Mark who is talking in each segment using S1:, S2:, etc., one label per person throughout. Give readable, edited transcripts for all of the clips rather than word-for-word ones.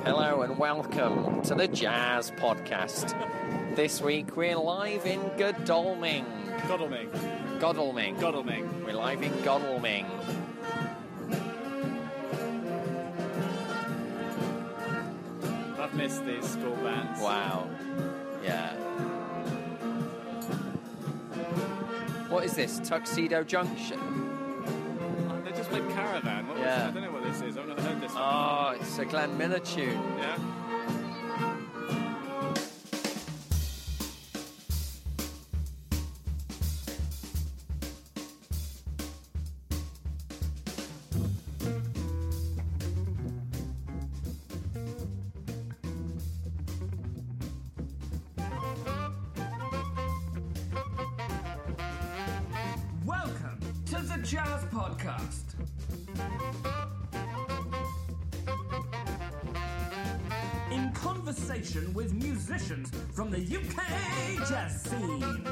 S1: Hello and welcome to the Jazz Podcast. This week we're live in Godalming. Godalming. We're live in Godalming.
S2: I've missed these school bands.
S1: Wow. Yeah. What is this? Tuxedo Junction?
S2: Oh, they just played Caravan. What was
S1: Yeah.
S2: that? I don't know what this is. I've not heard this one.
S1: Oh, it's a Glenn Miller tune.
S2: Yeah.
S3: Welcome to the Jazz Podcast. In conversation with musicians from the UK jazz scene.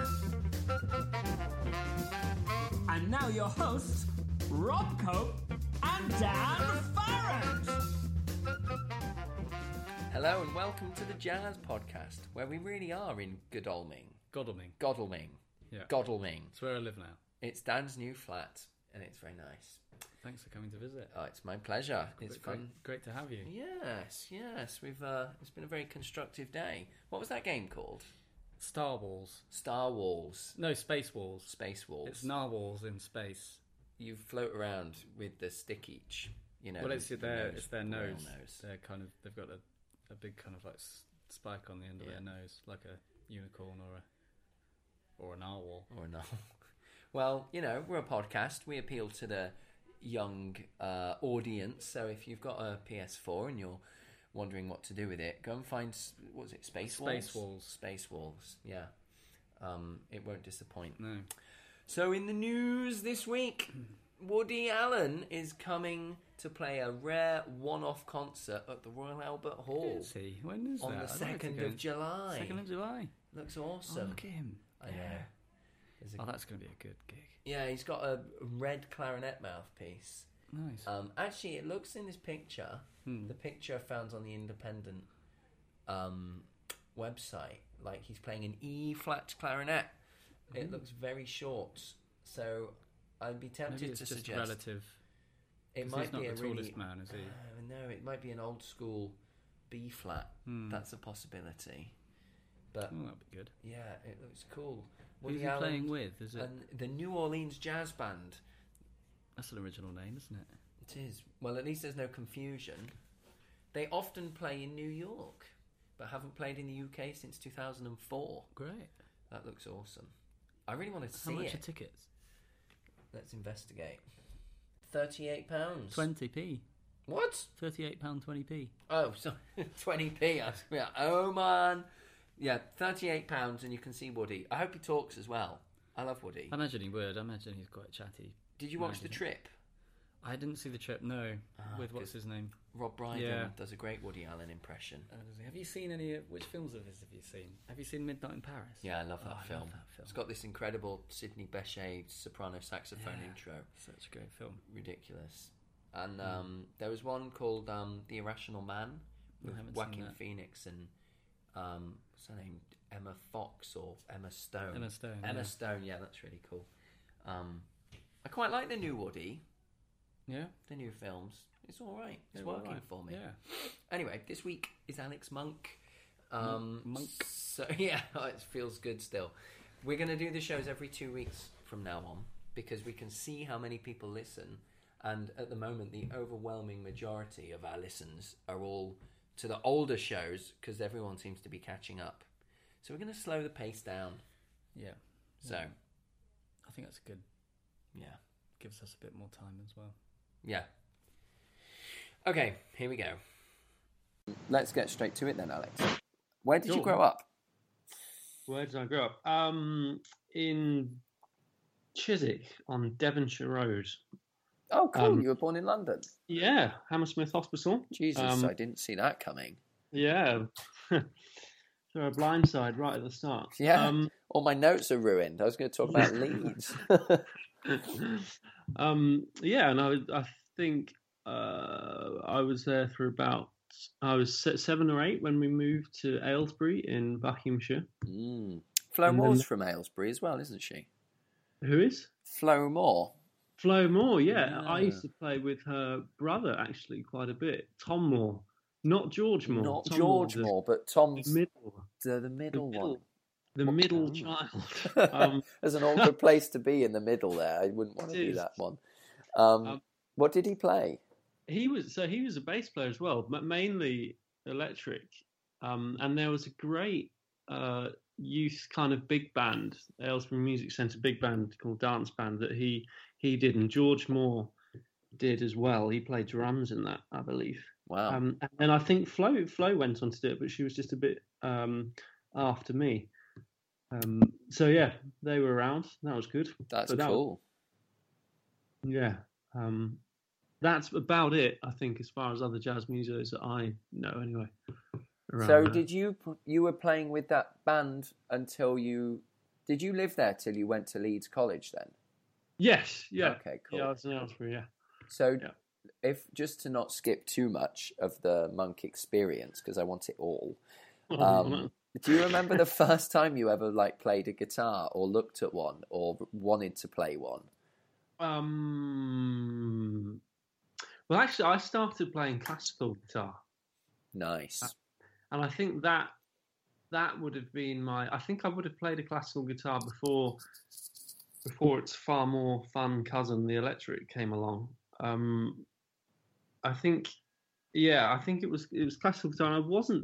S3: And now your hosts, Rob Cope and Dan Farrant.
S1: Hello and welcome to the Jazz Podcast, where we really are in Godalming.
S2: Godalming. Yeah.
S1: Godalming.
S2: That's where I live now.
S1: It's Dan's new flat, and it's very nice.
S2: Thanks for coming to visit.
S1: Oh, it's my pleasure. It's fun.
S2: Great to have you.
S1: Yes. We've it's been a very constructive day. What was that game called?
S2: Star Wars.
S1: Star Wars.
S2: No, Space Wars.
S1: Space Wars.
S2: It's narwhals in space.
S1: You float around with the stick each. You know.
S2: Well, it's
S1: the
S2: their
S1: whale
S2: nose.
S1: nose.
S2: They're kind of they've got a big kind of like spike on the end of their nose, like a unicorn or a narwhal.
S1: Or no. Well, you know, we're a podcast. We appeal to the young audience. So if you've got a PS4 and you're wondering what to do with it, go and find, what was it, Space Walls?
S2: Space Walls.
S1: Space Walls, yeah. It won't disappoint.
S2: No.
S1: So in the news this week, Woody Allen is coming to play a rare one-off concert at the Royal Albert Hall
S2: Is he? When is
S1: on
S2: that?
S1: the 2nd of July.
S2: 2nd of July.
S1: Looks
S2: Oh,
S1: awesome.
S2: look at him.
S1: I know. There's a-
S2: Oh, that's going to be a good gig.
S1: Yeah, he's got a red clarinet mouthpiece.
S2: Nice.
S1: Actually, it looks in this picture, the picture found on the Independent website, like he's playing an E-flat clarinet. It looks very short, so I'd be tempted
S2: Maybe it's
S1: to
S2: just
S1: suggest
S2: relative.
S1: it
S2: 'Cause
S1: might
S2: he's not
S1: be
S2: the
S1: a really
S2: tallest man, is he?
S1: no, it might be an old school B-flat. That's a possibility. But
S2: Oh, that'd be good.
S1: yeah, it looks cool.
S2: Who's
S1: Woody
S2: he
S1: Allen
S2: playing with? Is it?
S1: and the New Orleans Jazz Band.
S2: That's an original name, isn't it?
S1: It is. Well, at least there's no confusion. They often play in New York, but haven't played in the UK since 2004.
S2: Great.
S1: That looks awesome. I really want to
S2: How
S1: see
S2: much are
S1: it.
S2: tickets?
S1: Let's investigate. £38.
S2: 20p.
S1: What?
S2: £38, 20p.
S1: Oh, so 20p. Yeah. Oh, man. Yeah, £38 and you can see Woody. I hope he talks as well. I love Woody.
S2: I imagine he would. I imagine he's quite chatty.
S1: Did you watch The Trip?
S2: I didn't see The Trip, no. With what's his name?
S1: Rob Brydon
S2: Yeah.
S1: does a great Woody Allen impression.
S2: Have you seen which films of his have you seen? Have you seen Midnight in Paris?
S1: Yeah, I love that
S2: I
S1: film.
S2: love that film.
S1: It's got this incredible Sidney Bechet soprano saxophone intro.
S2: Such a great film.
S1: Ridiculous. And there was one called The Irrational Man with
S2: haven't seen
S1: Joaquin
S2: that.
S1: Phoenix and what's her name? Emma Fox or Emma Stone.
S2: Emma Stone,
S1: Emma
S2: yeah.
S1: Stone, yeah, that's really cool. I quite like the new Woody,
S2: Yeah?
S1: the new films. It's all right. It's
S2: They were
S1: working
S2: alright.
S1: for me.
S2: Yeah.
S1: Anyway, this week is Alex Monk.
S2: Monk.
S1: So yeah, it feels good still. We're going to do the shows every 2 weeks from now on because we can see how many people listen. And at the moment, the overwhelming majority of our listens are all to the older shows because everyone seems to be catching up. So we're going to slow the pace down.
S2: Yeah.
S1: So,
S2: I think that's good.
S1: yeah.
S2: Gives us a bit more time as well.
S1: Yeah. Okay, here we go. Let's get straight to it then, Alex. Where did you
S4: Sure.
S1: grow up?
S4: Where did I grow up? In Chiswick on Devonshire Road.
S1: Oh, cool. You were born in London.
S4: Yeah, Hammersmith Hospital.
S1: Jesus, I didn't see that coming.
S4: Yeah. So a blindside right at the start.
S1: Yeah. All my notes are ruined. I was going to talk about Leeds.
S4: Yeah, and I think I was there for about 7 or 8 when we moved to Aylesbury in Buckinghamshire.
S1: Flo Moore's from Aylesbury as well, isn't she?
S4: Who is?
S1: Flo Moore.
S4: Flo Moore, yeah. I used to play with her brother actually quite a bit. Tom Moore. Not George Moore.
S1: Not
S4: Tom
S1: George Moore, but Tom's
S4: the middle.
S1: The middle one.
S4: The middle child.
S1: There's an awkward place to be in the middle there. I wouldn't want to be that one. What did he play?
S4: He was a bass player as well, but mainly electric. And there was a great youth kind of big band, Aylesbury Music Centre big band called Dance Band that he did, and George Moore did as well. He played drums in that, I believe.
S1: Wow.
S4: And then I think Flo went on to do it, but she was just a bit after me. So yeah, they were around. That was good.
S1: That's cool.
S4: Yeah. That's about it, I think, as far as other jazz musos that I know, anyway.
S1: So did you were playing with that band until did you live there till you went to Leeds College then?
S4: Yes, yeah.
S1: Okay, cool.
S4: Yeah, I was in Aylesbury, yeah.
S1: So if just to not skip too much of the Monk experience, because I want it all, do you remember the first time you ever played a guitar or looked at one or wanted to play one?
S4: Well, actually, I started playing classical guitar.
S1: Nice.
S4: And I think that would have been I think I would have played a classical guitar before its far more fun cousin, the electric, came along. I think it was classical guitar, and I wasn't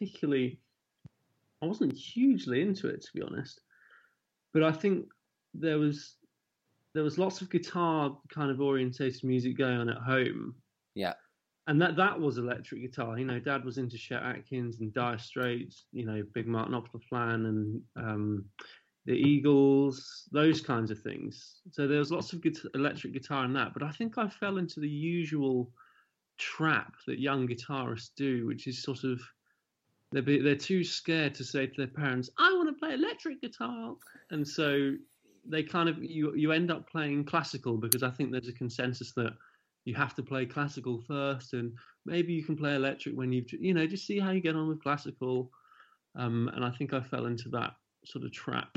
S4: hugely into it, to be honest. But I think there was lots of guitar kind of orientated music going on at home.
S1: Yeah.
S4: And that was electric guitar. You know, Dad was into Chet Atkins and Dire Straits, you know, Big Martin Opera-Plan and the Eagles, those kinds of things. So there was lots of electric guitar in that. But I think I fell into the usual trap that young guitarists do, which is sort of they're too scared to say to their parents, "I want to play electric guitar," and so they kind of you end up playing classical, because I think there's a consensus that you have to play classical first, and maybe you can play electric when you've just see how you get on with classical. And I think I fell into that sort of trap.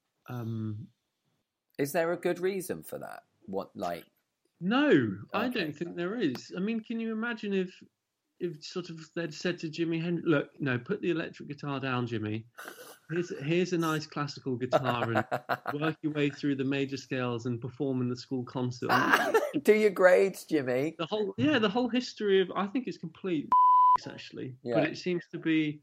S1: Is there a good reason for that?
S4: No,
S1: okay,
S4: I don't think there is. I mean, can you imagine if sort of they'd said to Jimi Hendrix, "Look, no, put the electric guitar down, Jimmy. Here's a nice classical guitar, and work your way through the major scales and perform in the school concert."
S1: Do your grades, Jimmy.
S4: The whole history of, I think it's complete actually. Yeah. But it seems to be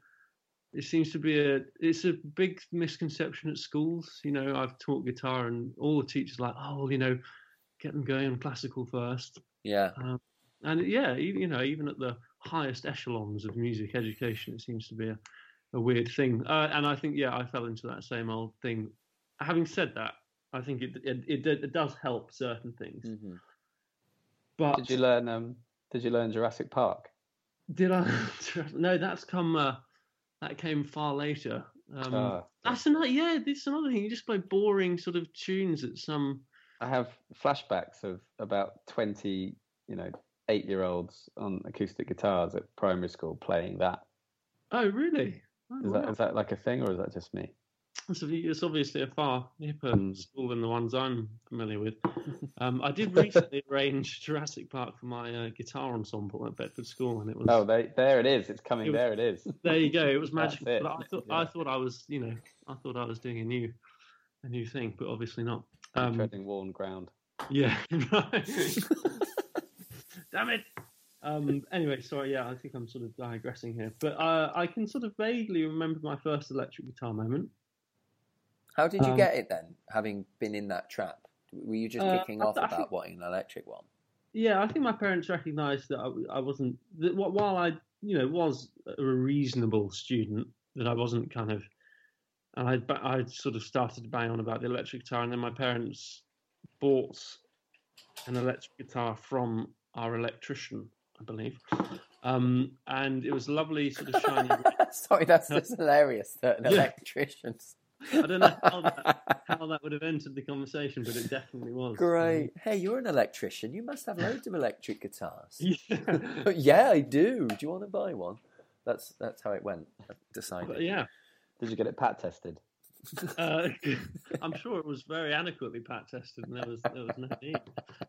S4: it's a big misconception at schools. You know, I've taught guitar, and all the teachers are like, "Oh, well, you know, get them going on classical first."
S1: Yeah.
S4: And yeah, you know, even at the highest echelons of music education, it seems to be a weird thing. And I think, I fell into that same old thing. Having said that, I think it does help certain things.
S1: Mm-hmm.
S2: But did you learn Jurassic Park?
S4: Did I? No, that came far later. That's another. Yeah, this is another thing. You just play boring sort of tunes at some.
S2: I have flashbacks of about 20, 8-year-olds on acoustic guitars at primary school playing that.
S4: Oh, really?
S2: Is that like a thing, or is that just me?
S4: It's obviously a far hipper school than the ones I'm familiar with. I did recently arrange Jurassic Park for my guitar ensemble at Bedford School, and it was.
S2: Oh, there it is! It's coming. There it is.
S4: There you go. It was magical. I thought I was, I thought I was doing a new thing, but obviously not.
S2: Treading worn ground.
S4: Yeah. Right. Damn it. Anyway, sorry. Yeah, I think I'm sort of digressing here, but I can sort of vaguely remember my first electric guitar moment.
S1: How did you get it then, having been in that trap? Were you just kicking off about wanting an electric one?
S4: Yeah, I think my parents recognised that I wasn't. That while I, was a reasonable student, that I wasn't kind of. And I sort of started to bang on about the electric guitar, and then my parents bought an electric guitar from our electrician, I believe, and it was lovely, sort of shiny.
S1: Sorry, that's just hilarious. That an electrician's.
S4: I don't know how that would have entered the conversation, but it definitely was.
S5: Great. Hey, you're an electrician. You must have loads of electric guitars.
S4: Yeah.
S5: Yeah, I do. Do you want to buy one? That's how it went. I decided.
S4: But yeah.
S6: Did you get it pat tested?
S4: I'm sure it was very adequately pat tested, and there was no need.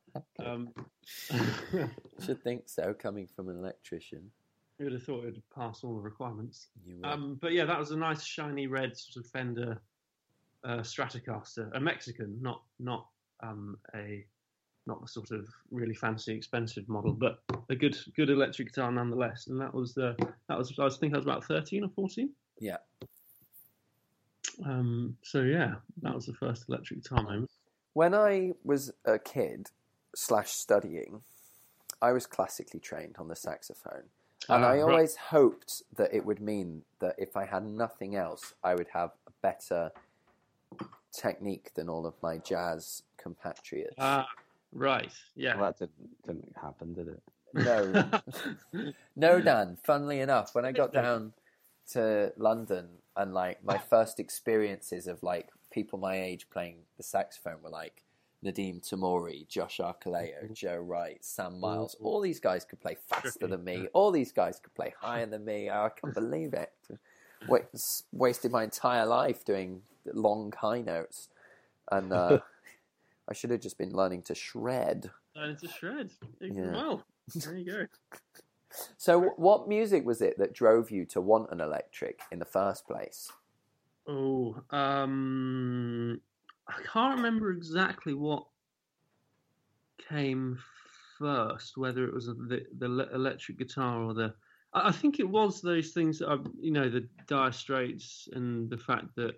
S5: Should think so, coming from an electrician.
S4: You would have thought it would pass all the requirements.
S5: You would.
S4: But yeah, that was a nice shiny red sort of Fender Stratocaster, a Mexican, not the sort of really fancy expensive model, but a good electric guitar nonetheless. And I think I was about 13 or 14.
S5: Yeah.
S4: So yeah, that was the first electric guitar moment.
S5: When I was a kid / studying, I was classically trained on the saxophone. And I always hoped that it would mean that if I had nothing else, I would have a better technique than all of my jazz compatriots.
S4: Right, yeah.
S6: Well, that didn't happen, did it?
S5: No. No, Dan. Funnily enough, when I got down to London and like my first experiences of like people my age playing the saxophone were like Nadim Tamori, Josh Arcoleo, Joe Wright, Sam Miles. All these guys could play faster than me. All these guys could play higher than me. I can't believe it. Wasted my entire life doing long high notes. And I should have just been learning to shred.
S4: Learning to shred.
S5: Yeah.
S4: Well, there you go.
S5: So what music was it that drove you to want an electric in the first place?
S4: Oh, I can't remember exactly what came first, whether it was the electric guitar or the... I think it was those things that the Dire Straits and the fact that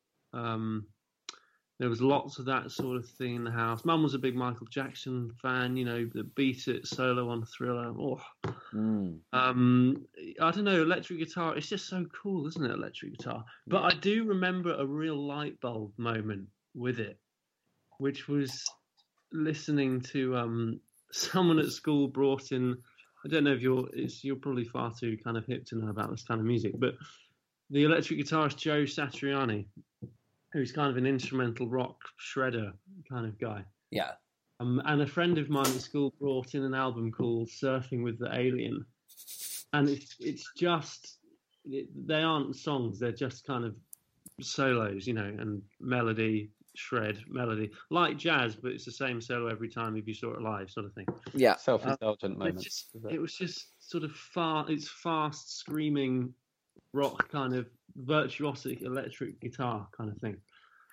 S4: there was lots of that sort of thing in the house. Mum was a big Michael Jackson fan, the Beat It solo on Thriller. Oh. I don't know, electric guitar, it's just so cool, isn't it, electric guitar? But I do remember a real light bulb moment with it, which was listening to someone at school brought in, I don't know if you're probably far too kind of hip to know about this kind of music, but the electric guitarist Joe Satriani, who's kind of an instrumental rock shredder kind of guy.
S5: Yeah.
S4: And a friend of mine at school brought in an album called Surfing with the Alien. And it's just, they aren't songs, they're just kind of solos, and melody, shred, melody. Like jazz, but it's the same solo every time if you saw it live, sort of thing.
S5: Yeah.
S6: Self-indulgent moments.
S4: It was just sort of fast, screaming rock kind of virtuosic electric guitar kind of thing.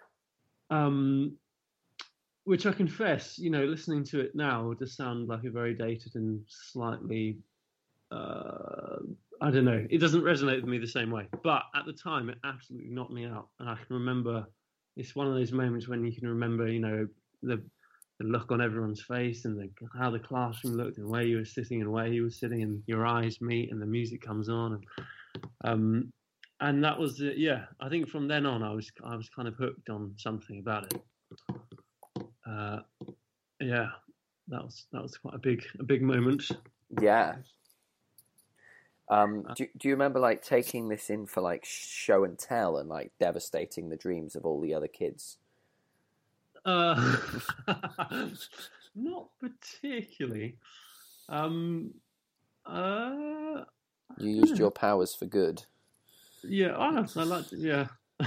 S4: Which I confess, listening to it now does sound like a very dated and slightly, I don't know, it doesn't resonate with me the same way. But at the time, it absolutely knocked me out. And I can remember, it's one of those moments when you can remember, the look on everyone's face and how the classroom looked and where you were sitting and where you were sitting, and your eyes meet and the music comes on. And that was, I think from then on, I was kind of hooked on something about it. That was quite a big moment.
S5: Yeah. Do you remember like taking this in for like show and tell and like devastating the dreams of all the other kids?
S4: Not particularly.
S5: You used your powers for good.
S4: Yeah, I liked it. Yeah.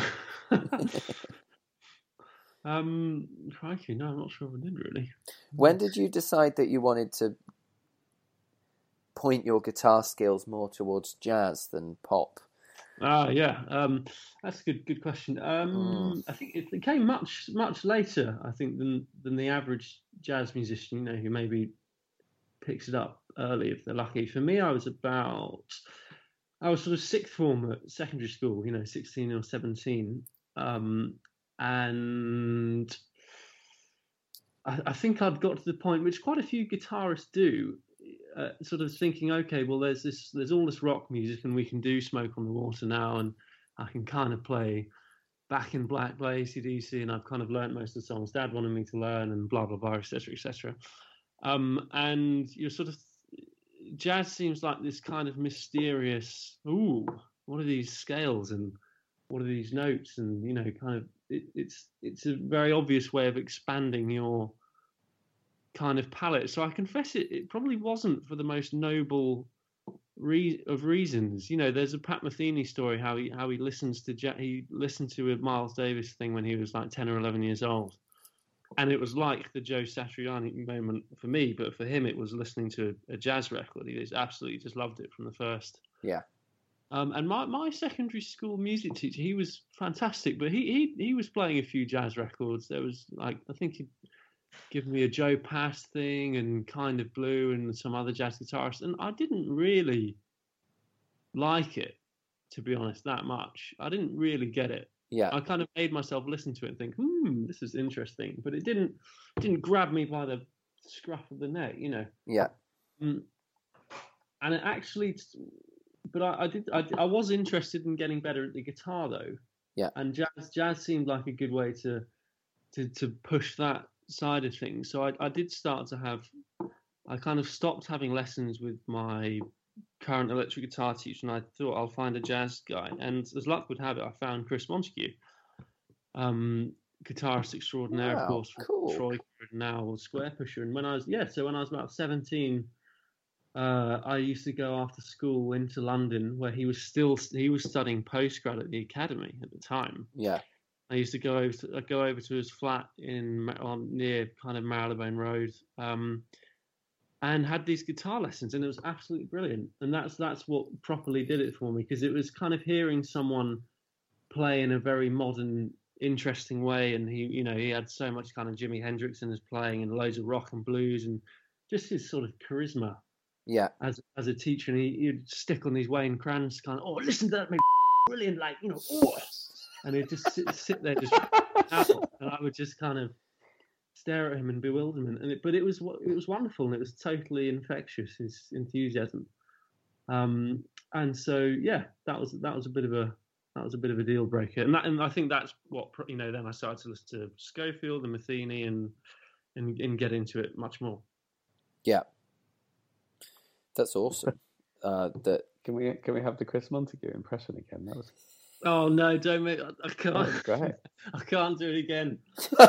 S4: Crikey, no, I'm not sure if I did really.
S5: When did you decide that you wanted to point your guitar skills more towards jazz than pop?
S4: That's a good question. I think it came much later, I think, than the average jazz musician, who maybe picks it up early if they're lucky. For me, I was sort of sixth form at secondary school, 16 or 17. And I think I'd got to the point, which quite a few guitarists do, sort of thinking, okay, well, there's all this rock music, and we can do Smoke on the Water now, and I can kind of play Back in Black by AC/DC, and I've kind of learnt most of the songs Dad wanted me to learn, and blah, blah, blah, etc., etc. And you're sort of, jazz seems like this kind of mysterious, what are these scales and what are these notes, and kind of it's a very obvious way of expanding your kind of palette. So I confess it probably wasn't for the most noble of reasons. There's a Pat Metheny story how he listens to he listened to a Miles Davis thing when he was like 10 or 11 years old, and it was like the Joe Satriani moment for me, but for him it was listening to a jazz record. He absolutely just loved it from the first.
S5: Yeah.
S4: And my secondary school music teacher, he was fantastic, but he was playing a few jazz records. There was like, I think he'd given me a Joe Pass thing and Kind of Blue and some other jazz guitarists, and I didn't really like it, to be honest, that much. I didn't really get it.
S5: Yeah.
S4: I kind of made myself listen to it and think, this is interesting, but it didn't grab me by the scruff of the neck,
S5: Yeah.
S4: And it actually, but I was interested in getting better at the guitar though.
S5: Yeah.
S4: And jazz seemed like a good way to push that side of things. So I did start to have, I kind of stopped having lessons with my current electric guitar teacher, and I thought I'll find a jazz guy. And as luck would have it, I found Chris Montague, guitarist extraordinaire, of course, from Troy, now Squarepusher. And when I was about 17, I used to go after school into London, where he was studying postgrad at the academy at the time.
S5: Yeah.
S4: I used to go over to his flat near kind of Marylebone Road, and had these guitar lessons, and it was absolutely brilliant. And that's what properly did it for me, because it was kind of hearing someone play in a very modern, interesting way, and he had so much kind of Jimi Hendrix in his playing, and loads of rock and blues, and just his sort of charisma.
S5: Yeah.
S4: As a teacher, and he'd stick on these Wayne Kranz kind of, listen to that, mate, brilliant, like and he'd just sit there just out, and I would just kind of stare at him in bewilderment. But it was wonderful, and it was totally infectious, his enthusiasm. And so that was a bit of a deal breaker, and I think that's what then I started to listen to Schofield and Metheny and get into it much more.
S5: Yeah. That's awesome.
S6: Can we have the Chris Montague impression again? That was.
S4: Oh no! Don't make. I can't.
S6: That was great.
S4: I can't do it again.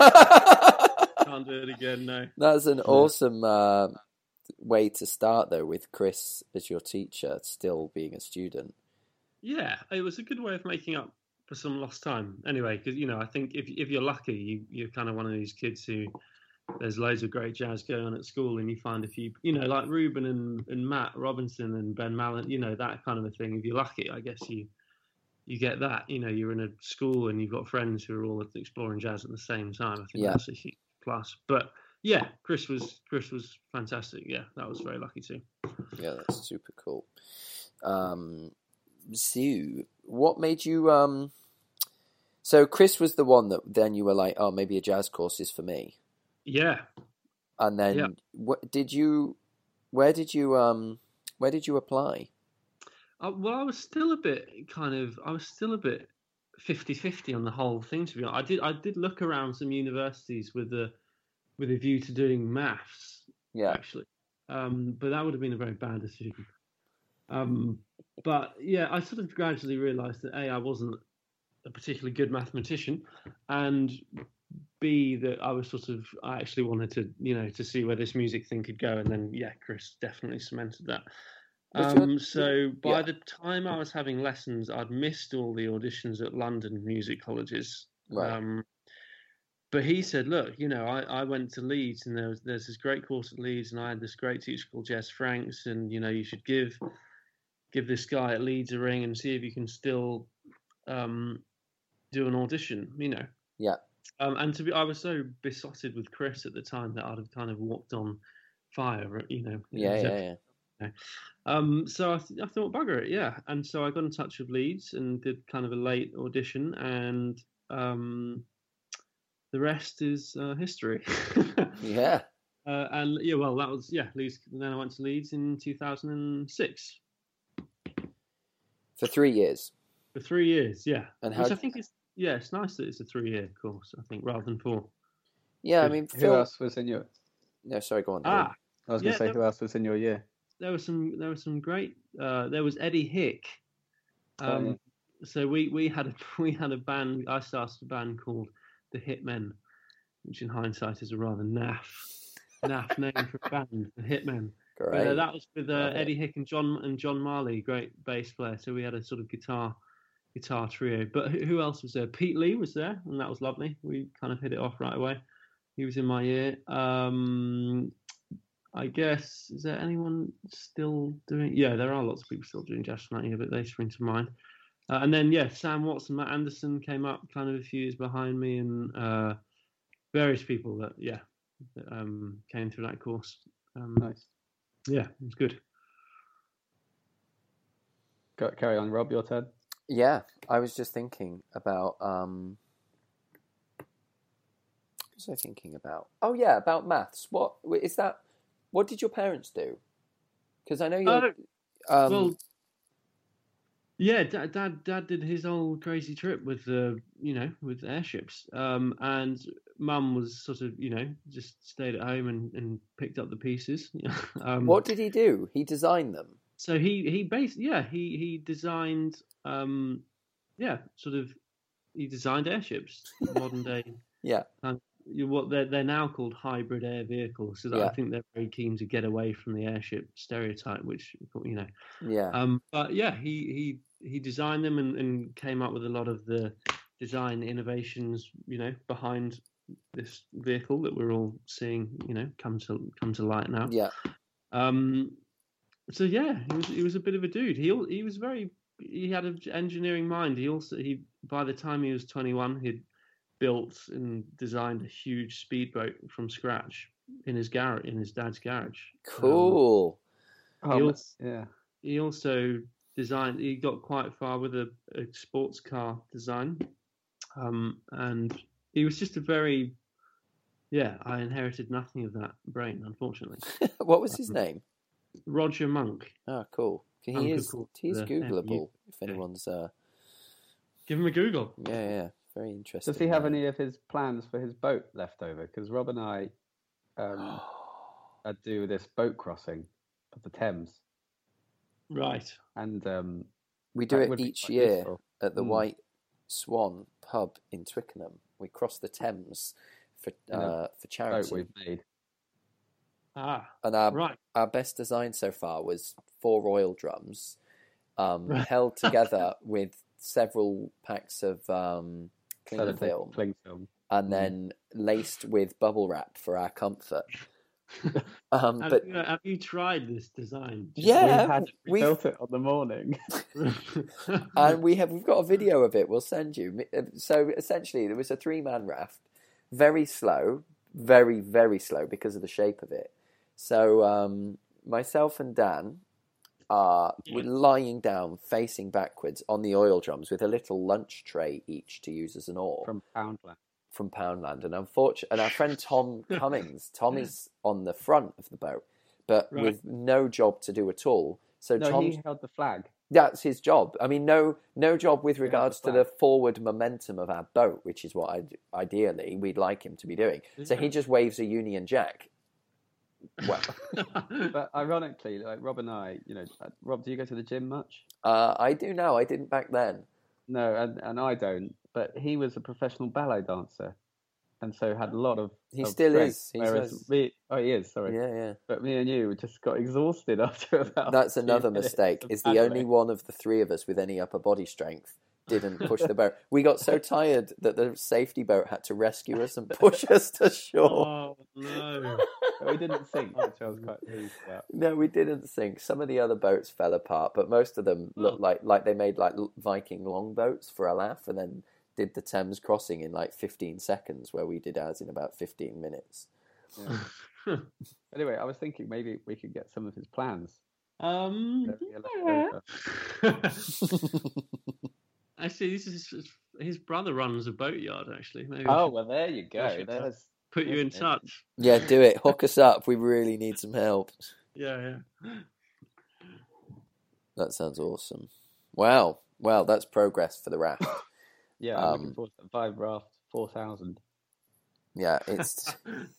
S4: Can't do it again. No.
S5: That's an awesome way to start, though, with Chris as your teacher, still being a student.
S4: Yeah, it was a good way of making up for some lost time. Anyway, because I think if you're lucky, you're kind of one of these kids who. There's loads of great jazz going on at school, and you find a few, like Ruben and Matt Robinson and Ben Mallon, that kind of a thing. If you're lucky, I guess you get that. You're in a school and you've got friends who are all exploring jazz at the same time. I think that's a huge plus. But yeah, Chris was fantastic. Yeah, that was very lucky too.
S5: Yeah, that's super cool. Sue, what made you? So Chris was the one that then you were like, oh, maybe a jazz course is for me.
S4: Yeah.
S5: And then where did you apply?
S4: Well, I was still a bit 50-50 on the whole thing, to be honest. I did look around some universities with a view to doing maths.
S5: Yeah.
S4: Actually. But that would have been a very bad decision. But yeah, I sort of gradually realised that I wasn't a particularly good mathematician, and B, that I actually wanted to, to see where this music thing could go. And then, Chris definitely cemented that. So by the time I was having lessons, I'd missed all the auditions at London music colleges.
S5: Right.
S4: But he said, look, I went to Leeds, and there's this great course at Leeds, and I had this great teacher called Jess Franks, and, you should give this guy at Leeds a ring and see if you can still do an audition,
S5: Yeah.
S4: And I was so besotted with Chris at the time that I'd have kind of walked on fire,
S5: Yeah.
S4: So I thought, bugger it, yeah. And so I got in touch with Leeds and did kind of a late audition, and the rest is history.
S5: Yeah.
S4: And that was Leeds. And then I went to Leeds in 2006
S5: for 3 years.
S4: For 3 years, yeah.
S5: And
S4: which I think is. Yeah, it's nice that it's a 3-year course, I think, rather than 4.
S5: Yeah, I mean,
S6: who else was in your?
S5: No, sorry, go on.
S6: I was going to say, who else was in your year?
S4: There was some great. There was Eddie Hick, So we had a we had a band. I started a band called the Hitmen, which in hindsight is a rather naff name for a band, the Hitmen. But,
S5: Great.
S4: that was with
S5: Love it.
S4: Eddie Hick and John Marley, great bass player. So we had a sort of guitar trio. But who else was there? Pete Lee was there, and that was lovely. We kind of hit it off right away. He was in my year. I guess, is there anyone still doing? Yeah, there are lots of people still doing jazz from that year, but they spring to mind. And then, yeah, Sam Watson, Matt Anderson came up kind of a few years behind me, and various people that came through that course.
S6: Nice.
S4: Yeah, it was good.
S6: Carry on, Rob, your turn.
S5: Yeah, I was just thinking about. What was I thinking about? Oh yeah, about maths. What is that? What did your parents do? Because I know you're.
S4: Well, yeah, Dad did his old crazy trip with with airships, and Mum was sort of just stayed at home and picked up the pieces.
S5: What did he do? He designed them.
S4: So he designed he designed airships, modern day.
S5: Yeah.
S4: What they're now called hybrid air vehicles. So that I think they're very keen to get away from the airship stereotype, which
S5: Yeah.
S4: But yeah, he designed them and came up with a lot of the design innovations, behind this vehicle that we're all seeing, come to light now.
S5: Yeah.
S4: So yeah, he was a bit of a dude. He had an engineering mind. He by the time he was 21, he'd built and designed a huge speedboat from scratch in his dad's garage.
S5: Cool.
S4: He also designed. He got quite far with a sports car design, and he was just a very. Yeah, I inherited nothing of that brain, unfortunately.
S5: What was his name?
S4: Roger Monk.
S5: Oh, cool. He's Googleable if anyone's.
S4: Give him a Google.
S5: Yeah, very interesting.
S6: Does he have any of his plans for his boat left over? Because Rob and I do this boat crossing of the Thames.
S4: Right.
S6: And
S5: we do it each year
S6: useful.
S5: at the White Swan pub in Twickenham. We cross the Thames for charity.
S6: Boat we've made.
S5: And our best design so far was 4 oil drums held together with several packs of cling film, and then laced with bubble wrap for our comfort.
S4: Have you tried this design?
S5: Yeah,
S6: we built it on the morning,
S5: and we've got a video of it. We'll send you. So essentially, there was a 3-man raft, very slow, very very slow because of the shape of it. So myself and Dan we're lying down, facing backwards on the oil drums with a little lunch tray each to use as an oar
S6: from
S5: Poundland, and our friend Tom Cummings. Tom is on the front of the boat, but with no job to do at all. So
S6: he held the flag.
S5: That's his job. I mean, no job with regards to the forward momentum of our boat, which is what ideally we'd like him to be doing. So he just waves a Union Jack. Well,
S6: but ironically, like Rob and I, Rob, do you go to the gym much?
S5: I do now. I didn't back then.
S6: No, and I don't. But he was a professional ballet dancer, and so had a lot of.
S5: He still is.
S6: He is. Sorry.
S5: Yeah.
S6: But me and you just got exhausted after about.
S5: That's another mistake. Is the only one of the 3 of us with any upper body strength didn't push the boat. We got so tired that the safety boat had to rescue us and push us to shore.
S4: Oh no!
S6: We didn't sink, which I was quite pleased about.
S5: No, we didn't sink. Some of the other boats fell apart, but most of them looked like they made like Viking longboats for a laugh, and then did the Thames crossing in like 15 seconds, where we did ours in about 15 minutes.
S6: Yeah. Anyway, I was thinking maybe we could get some of his plans.
S4: Actually, this is his brother runs a boatyard. Actually, maybe.
S6: Oh well, there you go.
S4: Put you in touch.
S5: Yeah, do it. Hook us up. We really need some help.
S4: Yeah.
S5: That sounds awesome. Wow, that's progress for the raft.
S6: Yeah, I'm looking forward to the Vibe Raft 4000.
S5: Yeah, it's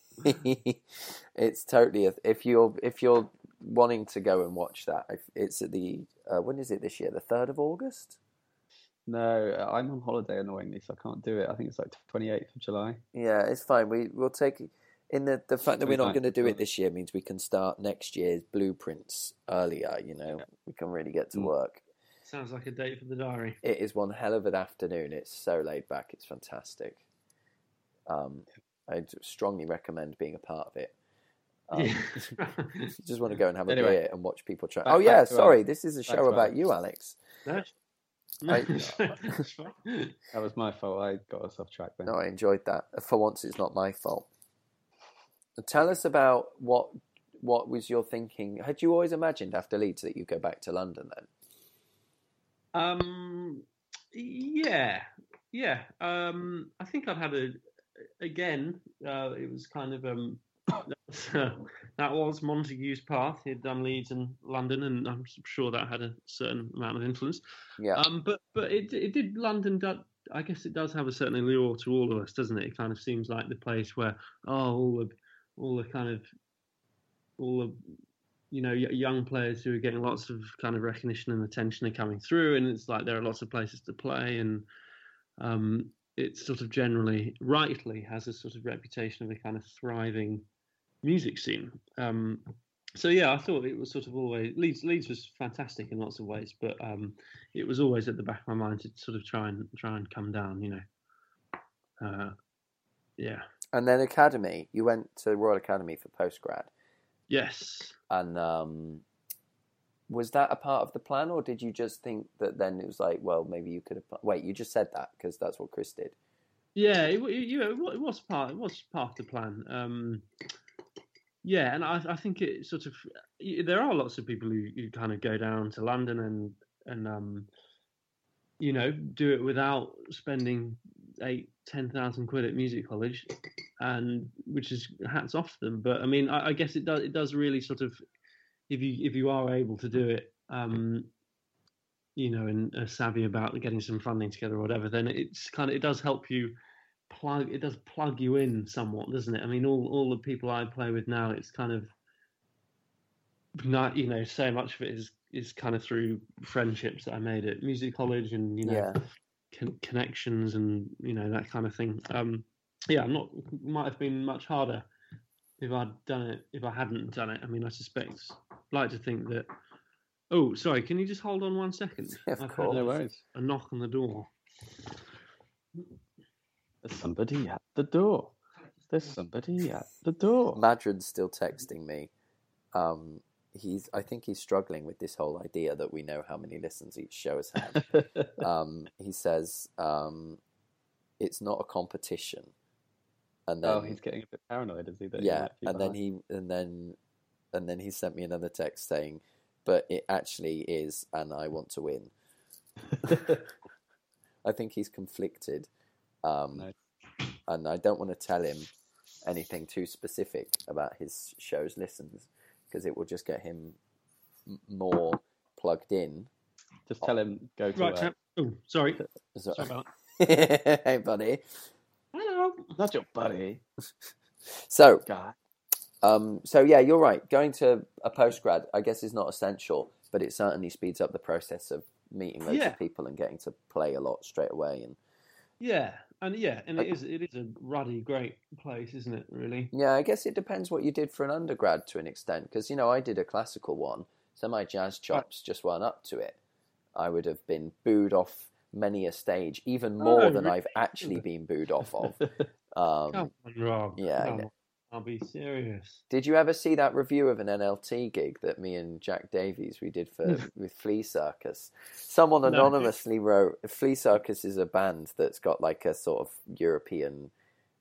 S5: it's totally. If you're wanting to go and watch that, it's at the when is it this year? The 3rd of August.
S6: No, I'm on holiday annoyingly, so I can't do it. I think it's like 28th of July.
S5: Yeah, it's fine. We'll take in the fact that we're not
S6: 29th
S5: going to do
S6: of
S5: it this year means we can start next year's blueprints earlier. You know, we can really get to work.
S4: Sounds like a date for the diary.
S5: It is one hell of an afternoon. It's so laid back. It's fantastic. I strongly recommend being a part of it. You just want to go and have a
S6: Anyway,
S5: beer and watch people try.
S6: back-
S5: Oh yeah,
S6: back to
S5: sorry.
S6: Alex.
S5: This is a
S6: Back
S5: show
S6: to
S5: about
S6: Alex.
S5: you, Alex.
S4: No,
S5: I-
S4: it's fine.
S6: That was my fault. I got us off track then.
S5: No, I enjoyed that. For once, it's not my fault. Tell us about what was your thinking? Had you always imagined after Leeds that you'd go back to London then?
S4: Yeah. I think I've had again. It was kind of that was Montague's path. He'd done Leeds and London, and I'm sure that had a certain amount of influence.
S5: Yeah.
S4: But it did London. I guess it does have a certain allure to all of us, doesn't it? It kind of seems like the place where all the young players who are getting lots of kind of recognition and attention are coming through, and it's like there are lots of places to play, and it sort of generally, rightly, has a sort of reputation of a kind of thriving music scene. So yeah, I thought it was sort of always Leeds was fantastic in lots of ways, but it was always at the back of my mind to sort of try and come down, you know. Yeah.
S5: And then Academy. You went to Royal Academy for postgrad.
S4: Yes.
S5: And was that a part of the plan, or did you just think that then it was like, well, maybe you could have... Wait, you just said that because that's what Chris did.
S4: Yeah, it was part of the plan. Yeah, and I think it sort of... There are lots of people who kind of go down to London and you know, do it without spending 8,000-10,000 quid at music college, and which is hats off to them. But I mean, I guess it does really sort of, if you are able to do it, you know, and are savvy about getting some funding together or whatever, then it does help you plug you in somewhat, doesn't it? I mean, all the people I play with now, it's kind of not, you know, so much of it is kind of through friendships that I made at music college, and you know, connections, and you know, that kind of thing. Yeah, might have been much harder if I hadn't done it. I mean, I like to think that. Oh, sorry, can you just hold on 1 second?
S5: Of course.
S6: No worries.
S4: A knock on the door.
S6: There's somebody at the door. There's somebody at the door.
S5: Madron's still texting me. I think he's struggling with this whole idea that we know how many listens each show has had. He says it's not a competition, and then
S6: he's getting a bit paranoid, is he? That
S5: yeah, and then he sent me another text saying, "But it actually is, and I want to win." I think he's conflicted,
S6: Nice.
S5: and I don't want to tell him anything too specific about his show's listens, because it will just get him more plugged in.
S6: Just tell him go to
S4: Right, chap. Oh, sorry.
S5: So,
S4: Sorry about that.
S5: hey, buddy.
S4: Hello.
S6: Not your buddy.
S5: So,
S6: God.
S5: so yeah, you're right. Going to a postgrad, I guess, is not essential, but it certainly speeds up the process of meeting loads of people and getting to play a lot straight away. And it is a ruddy, great place, isn't it? Really. yeah, I guess it depends what you did for an undergrad to an extent, because you know I did a classical one, so my jazz chops just weren't up to it. I would have been booed off many a stage, even more than I've actually been booed off of.
S4: Come on, Rob.
S5: yeah,
S4: Come on. I'll be serious.
S5: Did you ever see that review of an NLT gig that me and Jack Davies we did with Flea Circus? Someone anonymously wrote, Flea Circus is a band that's got like a sort of European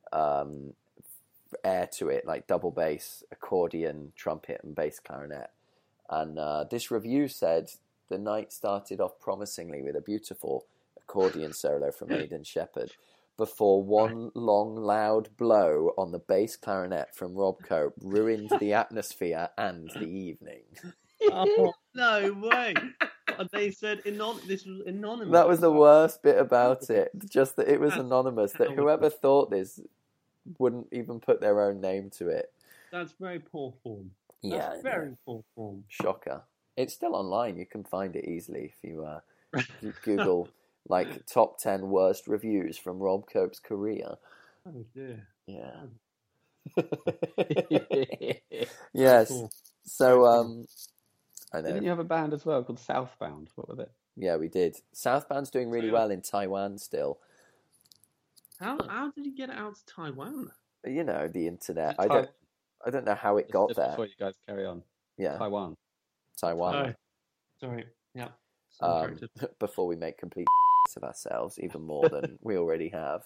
S5: air to it, like double bass, accordion, trumpet and bass clarinet. And this review said, the night started off promisingly with a beautiful accordion solo from Aidan Shepherd, before one long, loud blow on the bass clarinet from Rob Cope ruined the atmosphere and the evening.
S4: Oh, no way. They said this was anonymous.
S5: That was the worst bit about it, just that it was anonymous, that whoever thought this wouldn't even put their own name to it.
S4: That's very poor form.
S5: Yeah,
S4: That's very poor form.
S5: Shocker. It's still online, you can find it easily if you Google like top 10 worst reviews from Rob Cope's career.
S4: Oh dear.
S5: Yeah. Yes.
S4: Cool.
S5: So I know.
S6: Didn't you have a band as well called Southbound? What was it?
S5: Yeah, we did. Southbound's doing really well in Taiwan still.
S4: How did you get it out to Taiwan?
S5: You know, the internet.
S6: Is it
S5: I don't know how it got
S6: Just
S5: there.
S6: before you guys carry on.
S5: Yeah,
S6: Taiwan.
S5: Taiwan.
S4: Oh, sorry. Yeah.
S5: Before we make complete of ourselves, even more than we already have.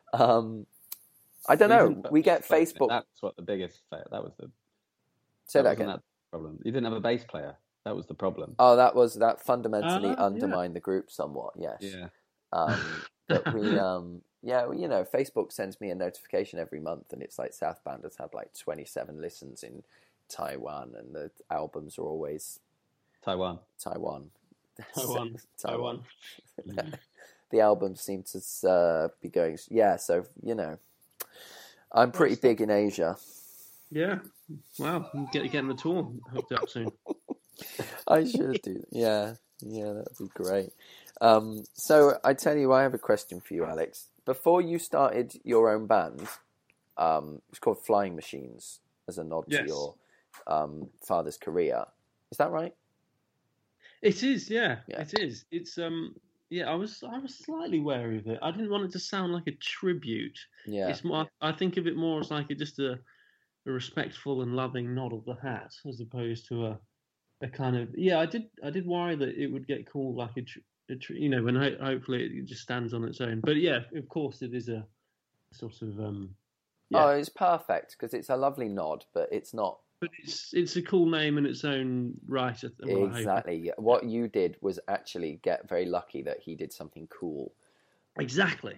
S5: I don't know. We get Facebook.
S6: That's what the biggest. That was the.
S5: Say that
S6: wasn't
S5: again.
S6: that the problem. You didn't have a bass player. That was the problem.
S5: Oh, that fundamentally
S4: yeah.
S5: undermined the group somewhat. Yes.
S6: Yeah.
S5: But we, yeah, you know, Facebook sends me a notification every month, and it's like Southbound has had like 27 listens in Taiwan, and the albums are always
S6: Taiwan.
S5: Yeah. The albums seem to be going. Yeah, so you know, I'm pretty big in Asia.
S4: Yeah. Wow. Getting the tour hooked up soon.
S5: I should do. Yeah, that'd be great. So I tell you, I have a question for you, Alex. Before you started your own band, it's called Flying Machines, as a nod to your father's career. Is that right?
S4: It is, yeah. It is. It's I was slightly wary of it. I didn't want it to sound like a tribute.
S5: Yeah.
S4: It's more. I think of it more as like just a respectful and loving nod of the hat, as opposed to a kind of. Yeah, I did worry that it would get called like you know, when hopefully it just stands on its own. But yeah, of course, it is a sort of.
S5: Oh, it's perfect because it's a lovely nod, but it's not.
S4: But it's a cool name in its own right.
S5: Exactly. What you did was actually get very lucky that he did something cool.
S4: Exactly.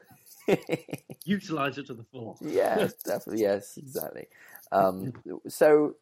S4: Utilize it to the full.
S5: Yes, definitely. Yes, exactly. So,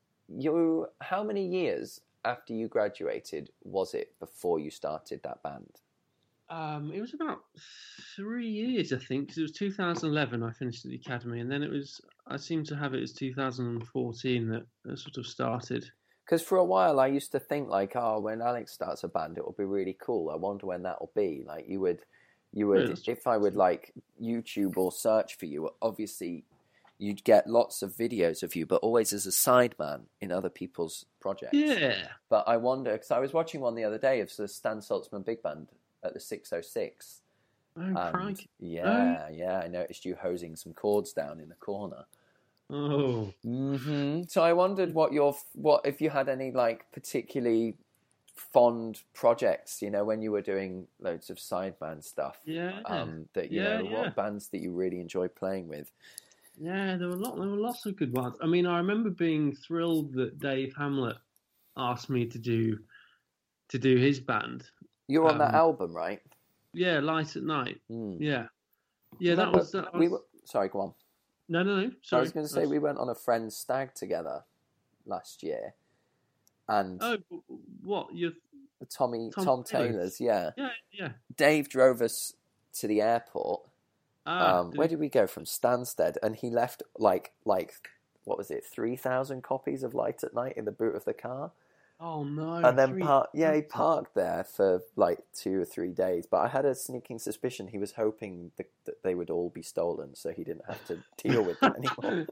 S5: how many years after you graduated was it before you started that band?
S4: It was about 3 years, I think, because it was 2011 I finished at the academy, and then I seem to have it as 2014 that sort of started.
S5: Because for a while I used to think like, oh, when Alex starts a band, it will be really cool. I wonder when that will be. Like you would, if I would like YouTube or search for you, obviously you'd get lots of videos of you, but always as a sideman in other people's projects.
S4: Yeah.
S5: But I wonder, because I was watching one the other day of the Stan Saltzman Big Band at the 606.
S4: Oh, crikey.
S5: Yeah, I noticed you hosing some chords down in the corner.
S4: Oh.
S5: Mm-hmm. So I wondered what if you had any like particularly fond projects, you know, when you were doing loads of sideman stuff.
S4: Yeah.
S5: What bands that you really enjoyed playing with.
S4: Yeah, there were lots of good ones. I mean, I remember being thrilled that Dave Hamlet asked me to do his band.
S5: You were on that album, right?
S4: Yeah, Light at Night.
S5: Mm.
S4: Yeah. Yeah, that was.
S5: Sorry, go on.
S4: No. Sorry.
S5: I was going to say we went on a friend's stag together last year, and
S4: what
S5: Tom Taylor's? Yeah. Dave drove us to the airport. Where did we go from Stansted? And he left like what was it, 3,000 copies of Light at Night in the boot of the car.
S4: Oh no!
S5: And then he parked there for like 2 or 3 days. But I had a sneaking suspicion he was hoping that they would all be stolen, so he didn't have to deal with them anymore.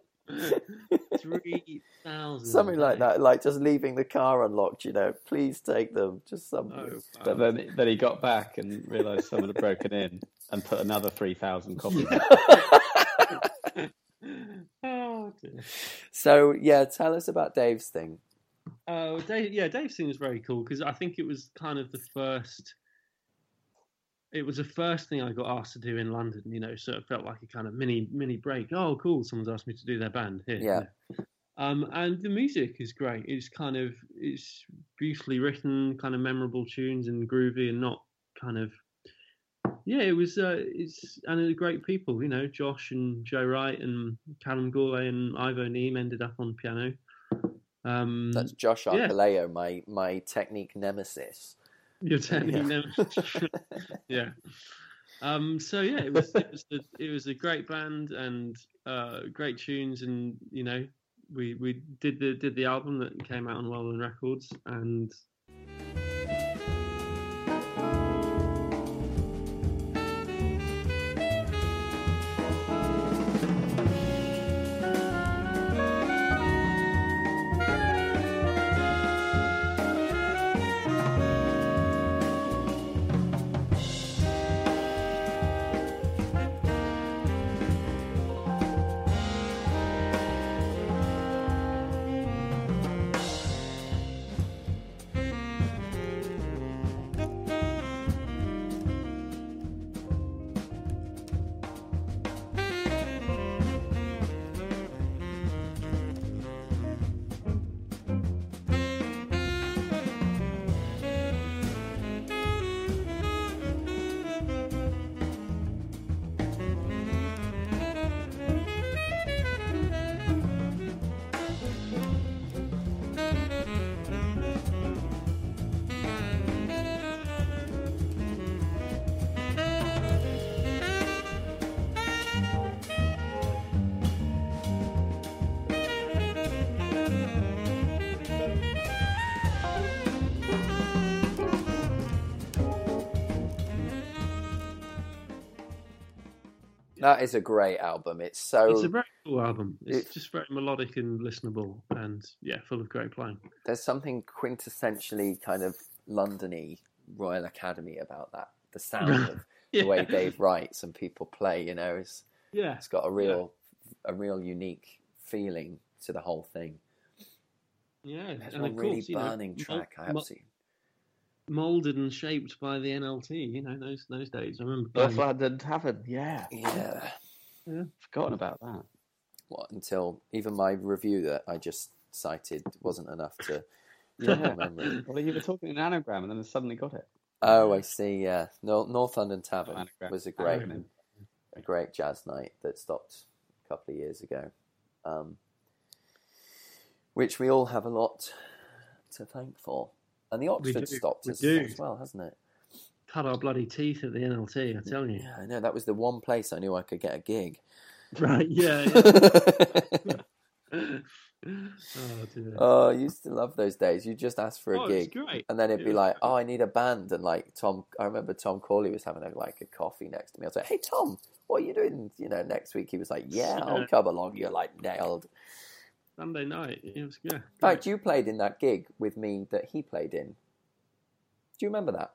S4: 3,000.
S5: Something like that, like just leaving the car unlocked. You know, please take them. Just something.
S6: But then he got back and realised someone had broken in and put another 3,000 copies.
S4: Oh dear.
S5: So yeah, tell us about Dave's thing.
S4: Dave's thing was very cool because I think it was kind of the first thing I got asked to do in London, you know, so it felt like a kind of mini break. Oh, cool, someone's asked me to do their band here.
S5: Yeah.
S4: And the music is great. It's beautifully written, kind of memorable tunes and groovy and not kind of, they're great people, you know, Josh and Joe Wright and Callum Gourlay and Ivo Neem ended up on piano.
S5: That's Josh Arcoleo, my Technique nemesis.
S4: Your Technique nemesis. Yeah. So yeah, it was a great band and great tunes, and you know, we did the album that came out on Whirlwind Records, and
S5: That is a great album. It's
S4: a very cool album. It's just very melodic and listenable, and full of great playing.
S5: There's something quintessentially kind of London-y Royal Academy about that. The sound of the way Dave writes and people play, it's got a real unique feeling to the whole thing.
S4: Yeah,
S5: There's
S4: and
S5: one
S4: of
S5: really
S4: course,
S5: burning track I have seen.
S4: Molded and shaped by the NLT, those days. I remember.
S6: That's London Tavern. Yeah.
S4: Forgotten
S6: about that.
S5: What, until even my review that I just cited wasn't enough to remember.
S6: Well, you were talking in anagram and then suddenly got it.
S5: Oh, I see. Yeah, North London Tavern was a great jazz night that stopped a couple of years ago, which we all have a lot to thank for. And the Oxford stopped us as well, hasn't it?
S4: Cut our bloody teeth at the NLT, I tell you.
S5: Yeah, I know. That was the one place I knew I could get a gig.
S4: Right, yeah. Oh, dear.
S5: Oh, I used to love those days. You just ask for a gig,
S4: great.
S5: and then it'd be like, "Oh, I need a band," and like Tom. I remember Tom Corley was having a coffee next to me. I was like, "Hey, Tom, what are you doing? Next week." He was like, "Yeah, I'll come along." You're like nailed.
S4: Sunday night, it was
S5: In fact, you played in that gig with me that he played in. Do you remember that?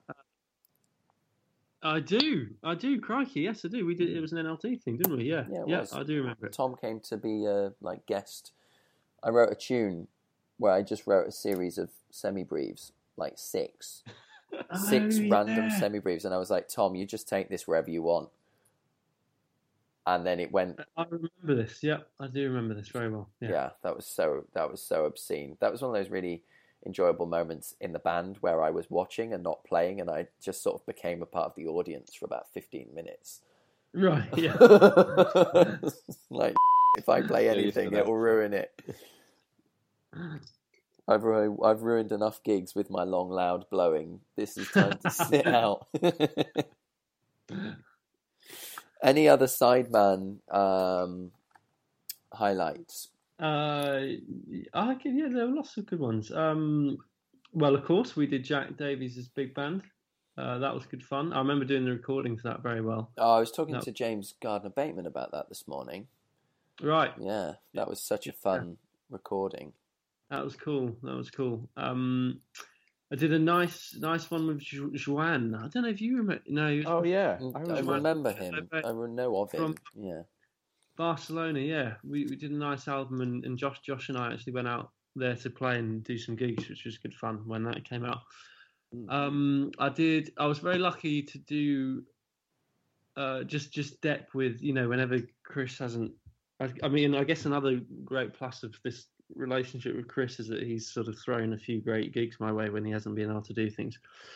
S4: I do. Crikey, yes, I do. We did. It was an NLT thing, didn't we? Yeah, I do remember it.
S5: Tom came to be a guest. I wrote a tune where I just wrote a series of semi-breves, like six random semi-breves, and I was like, Tom, you just take this wherever you want. And then it went.
S4: I remember this. Yeah, I do remember this very well.
S5: Yeah, that was so obscene. That was one of those really enjoyable moments in the band where I was watching and not playing, and I just sort of became a part of the audience for about 15 minutes.
S4: Right. Yeah.
S5: Like, if I play anything, it will ruin it. I've ruined enough gigs with my long, loud blowing. This is time to sit out. Any other Sideman highlights?
S4: There were lots of good ones. Well, of course, we did Jack Davies' big band. That was good fun. I remember doing the recording for that very well.
S5: Oh, I was talking to James Gardner-Bateman about that this morning.
S4: Right.
S5: Yeah, that was such a fun recording.
S4: That was cool. I did a nice one with Joanne. I don't know if you remember. No.
S6: Oh yeah,
S5: I remember him. I know of him. Yeah.
S4: Barcelona. Yeah, we did a nice album, and Josh and I actually went out there to play and do some gigs, which was good fun when that came out. I was very lucky to do just Depp with whenever Chris hasn't. I mean, I guess another great plus of this relationship with Chris is that he's sort of thrown a few great gigs my way when he hasn't been able to do things.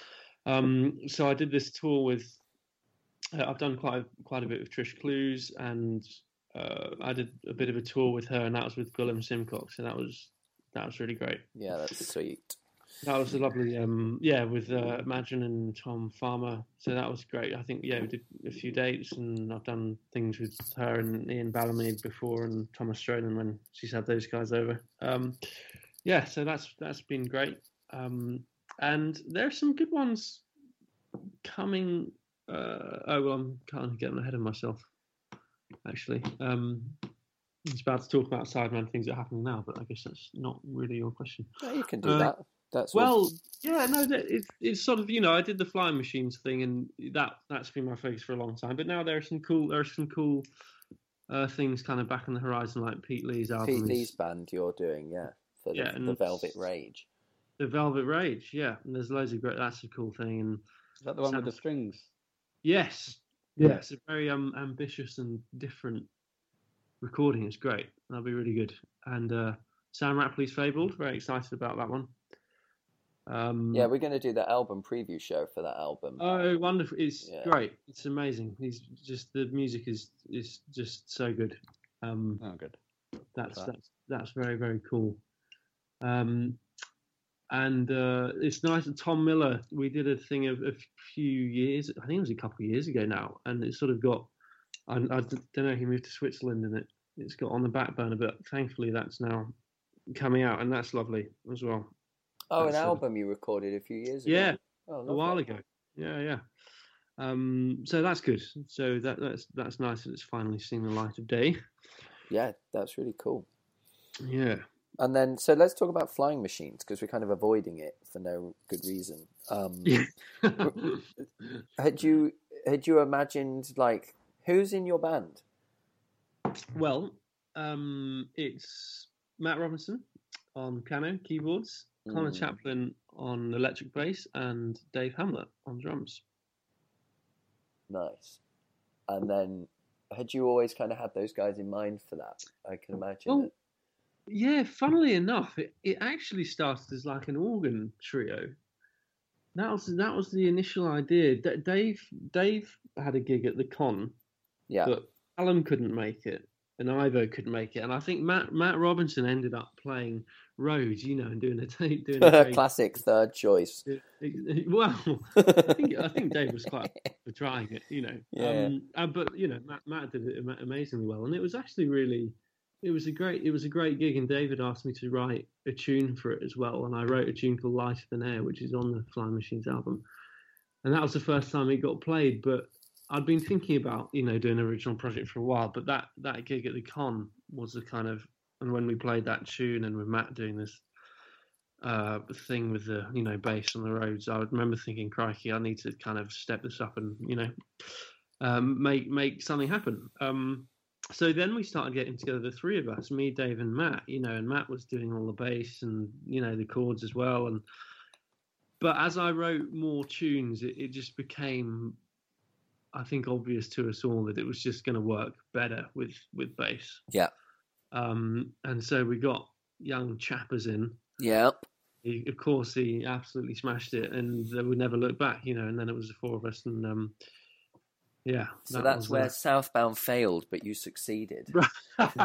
S4: So I did this tour with. I've done quite a bit with Trish Clues, and I did a bit of a tour with her, and that was with Guillem Simcox, and that was really great.
S5: Yeah, that's sweet.
S4: That was a lovely, with Imagine and Tom Farmer. So that was great. I think, we did a few dates, and I've done things with her and Ian Ballamy before, and Thomas Strolan when she's had those guys over. So that's been great. And there are some good ones coming. I'm kind of getting ahead of myself, actually. I was about to talk about Sideman things that are happening now, but I guess that's not really your question.
S5: Yeah, you can do that. It's sort of, I did the Flying Machines thing, and that's been my focus for a long time. But now there are some cool things kind of back on the horizon, like Pete Lee's album. Pete Lee's band you're doing, the Velvet Rage.
S4: The Velvet Rage, yeah. And there's loads of great. That's a cool thing. And
S6: is that the one with the strings?
S4: Yes. Yeah. It's a very ambitious and different recording. It's great. That'll be really good. And Sam Rapley's Fabled. Very excited about that one.
S5: We're going to do the album preview show for that album.
S4: Oh, wonderful! It's great. It's amazing. He's just the music is just so good.
S6: Good.
S4: That's very, very cool. And it's nice that Tom Miller. We did a thing of a few years. I think it was a couple of years ago now, and it sort of got. I don't know. He moved to Switzerland, and it's got on the back burner. But thankfully, that's now coming out, and that's lovely as well.
S5: Oh, an album you recorded a few years ago?
S4: Yeah, a while ago. Yeah. So that's good. So that's nice that it's finally seen the light of day.
S5: Yeah, that's really cool.
S4: Yeah.
S5: And then, so let's talk about flying machines, because we're kind of avoiding it for no good reason. Had you imagined, like, who's in your band?
S4: Well, it's Matt Robinson on piano, keyboards, Connor Chaplin on electric bass, and Dave Hamlet on drums.
S5: Nice. And then, had you always kind of had those guys in mind for that? I can imagine.
S4: Well, yeah, funnily enough, it actually started as like an organ trio. That was the initial idea. Dave had a gig at the Con, but Callum couldn't make it, and Ivo couldn't make it, and I think Matt Robinson ended up playing Rhodes, and doing a
S5: classic third choice.
S4: Well, I think Dave was quite for trying it,
S5: Yeah.
S4: But Matt did it amazingly well, and it was actually really. It was a great gig, and David asked me to write a tune for it as well, and I wrote a tune called Lighter Than Air, which is on the Flying Machines album, and that was the first time it got played. But I'd been thinking about doing an original project for a while, but that gig at the Con was the kind of, and when we played that tune and with Matt doing this thing with the bass on the Rhodes, I remember thinking, crikey, I need to kind of step this up and make something happen. So then we started getting together, the three of us, me, Dave, and Matt. And Matt was doing all the bass and the chords as well. But as I wrote more tunes, it just became, I think, obvious to us all that it was just going to work better with bass.
S5: Yeah.
S4: And so we got young Chappers in.
S5: Yeah.
S4: Of course, he absolutely smashed it, and they would never look back. And then it was the four of us, and. Yeah.
S5: So that's where Southbound failed, but you succeeded.
S4: But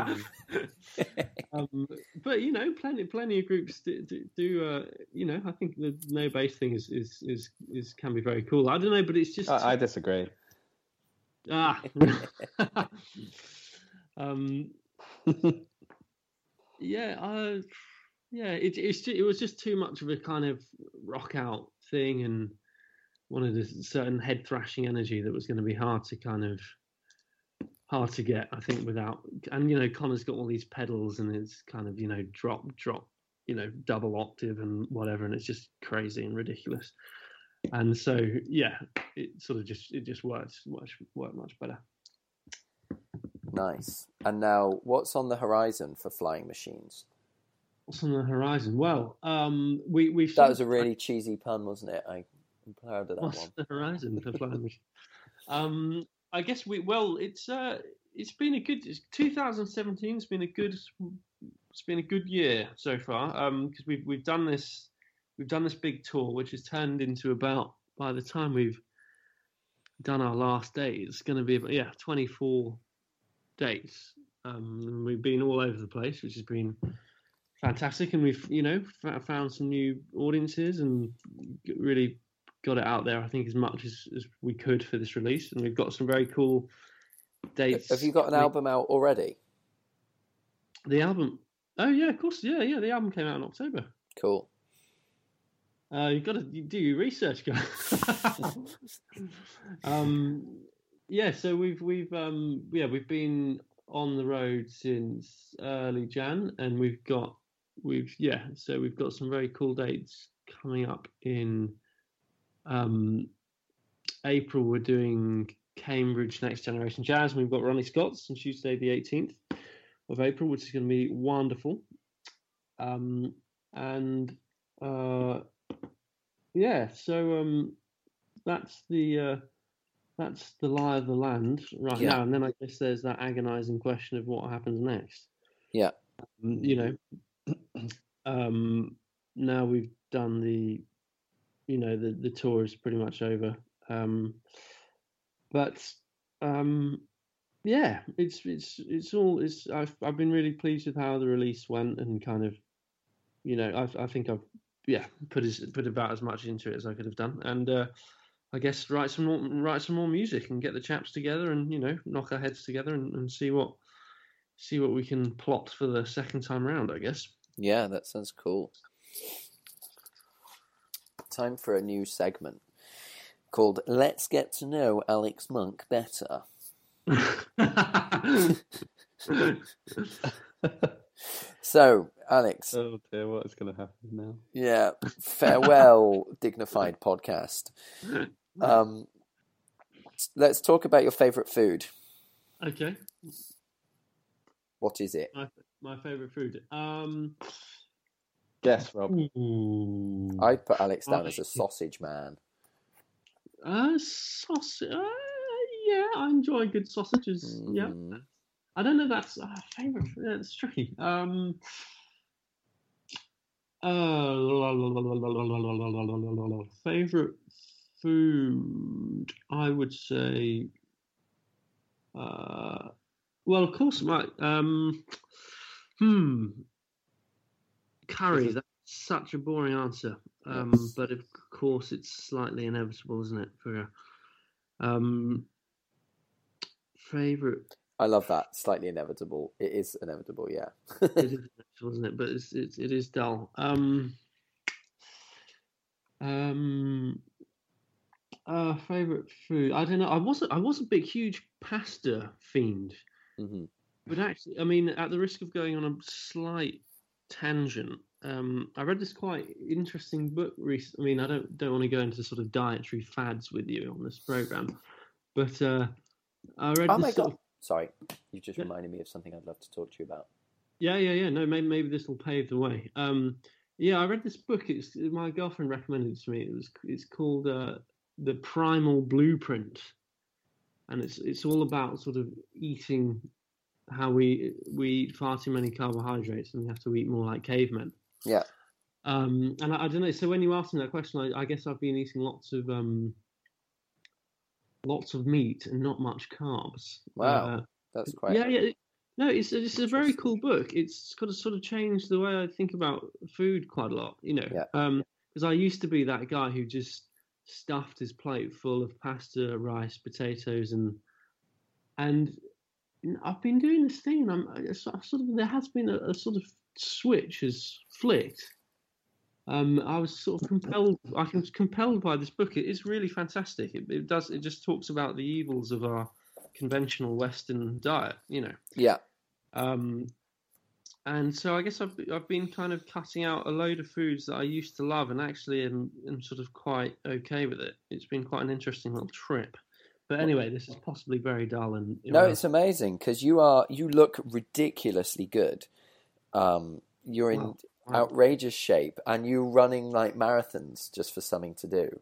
S4: plenty of groups do. I think the no bass thing is can be very cool. I don't know, but it's just.
S6: I disagree.
S4: It was just too much of a kind of rock out thing, and wanted a certain head thrashing energy that was going to be hard to get, I think, without. And Connor's got all these pedals, and it's kind of drop, double octave and whatever, and it's just crazy and ridiculous. And so it sort of just worked much better.
S5: Nice. And now, what's on the horizon for Flying Machines?
S4: What's on the horizon? Well, we've
S5: that was a really cheesy pun, wasn't it? I'm proud of that
S4: What's
S5: one.
S4: the horizon for Flying Machines? I guess it's been a good 2017's been a good year so far, because we've done this big tour, which has turned into about, by the time we've done our last day, it's going to be about 24 dates. We've been all over the place, which has been fantastic, and we've found some new audiences and really got it out there, I think, as much as we could for this release, and we've got some very cool dates.
S5: Have you got an album out already?
S4: The album? Oh yeah, of course. Yeah. The album came out in October.
S5: Cool.
S4: You've got to do your research, guys. So we've been on the road since early Jan, and we've got some very cool dates coming up in. April, we're doing Cambridge Next Generation Jazz, and we've got Ronnie Scott's on Tuesday the 18th of April, which is going to be wonderful. That's the lie of the land right now, and then I guess there's that agonising question of what happens next.
S5: Yeah.
S4: Now we've done the tour is pretty much over. I've been really pleased with how the release went, and kind of, I think I've put about as much into it as I could have done, and I guess write some more music and get the chaps together, and knock our heads together and see what we can plot for the second time round, I guess.
S5: Yeah, that sounds cool. Time for a new segment. called Let's Get to Know Alex Monk Better. So, Alex.
S6: Oh dear, what is going to happen now?
S5: Yeah, farewell, dignified podcast. Let's talk about your favourite food.
S4: Okay.
S5: What is it?
S4: My favourite food.
S6: Guess, Rob.
S5: I'd put Alex down as a sausage man.
S4: Sausage. Yeah, I enjoy good sausages. Yeah. I don't know if that's favourite. It's tricky. Favorite food, I would say. Well, of course, my curry. That's such a boring answer. But of course, it's slightly inevitable, isn't it? For favorite.
S5: I love that. Slightly inevitable. It is inevitable, yeah.
S4: It is inevitable, isn't it? But it is dull. Favorite food. I don't know. I was a big, huge pasta fiend.
S5: Mm-hmm.
S4: But actually, I mean, at the risk of going on a slight tangent, I read this quite interesting book recently. I mean, I don't want to go into sort of dietary fads with you on this program, but I read.
S5: Oh
S4: this
S5: my
S4: sort
S5: god!
S4: of,
S5: Sorry, you just reminded me of something I'd love to talk to you about.
S4: Yeah. No, maybe this will pave the way. Yeah, I read this book. My girlfriend recommended it to me. It's called The Primal Blueprint, and it's all about sort of eating how we eat far too many carbohydrates and we have to eat more like cavemen.
S5: Yeah.
S4: And I don't know. So when you asked me that question, I guess I've been eating lots of meat and not much carbs.
S5: Wow, that's quite.
S4: Yeah. No, it's a very cool book. It's got to sort of change the way I think about food quite a lot. You know, because I used to be that guy who just stuffed his plate full of pasta, rice, potatoes, and I've been doing this thing. There has been a sort of switch has flicked. I was sort of compelled. I was compelled by this book. It is really fantastic. It just talks about the evils of our conventional Western diet. You know.
S5: Yeah.
S4: And so I guess I've been kind of cutting out a load of foods that I used to love, and actually am sort of quite okay with it. It's been quite an interesting little trip. But anyway, this is possibly very dull and
S5: no, it's amazing because you look ridiculously good. You're in outrageous shape, and you're running like marathons just for something to do.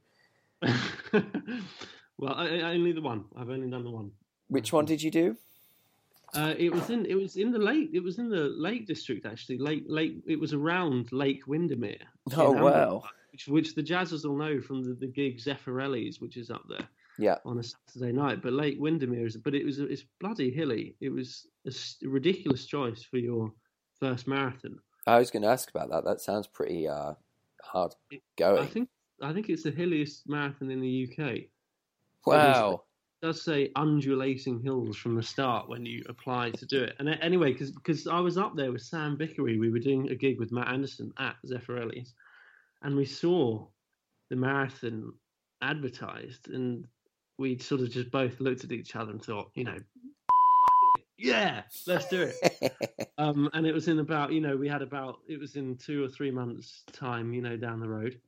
S4: Well, only the one. I've only done the one.
S5: Which one did you do?
S4: It was in the Lake District actually. Lake. It was around Lake Windermere.
S5: Oh wow!
S4: Which the Jazzers will know from the gig Zeffirelli's, which is up there.
S5: Yeah.
S4: On a Saturday night, but Lake Windermere it's bloody hilly. It was a ridiculous choice for your first marathon.
S5: I was going to ask about that. That sounds pretty hard going.
S4: I think it's the hilliest marathon in the UK.
S5: Wow.
S4: It does say undulating hills from the start when you apply to do it. And anyway, because I was up there with Sam Vickery, we were doing a gig with Matt Anderson at Zeffirelli's, and we saw the marathon advertised, and we sort of just both looked at each other and thought, you know, yeah, let's do it. And it was in about, you know, it was in 2 or 3 months' time, you know, down the road.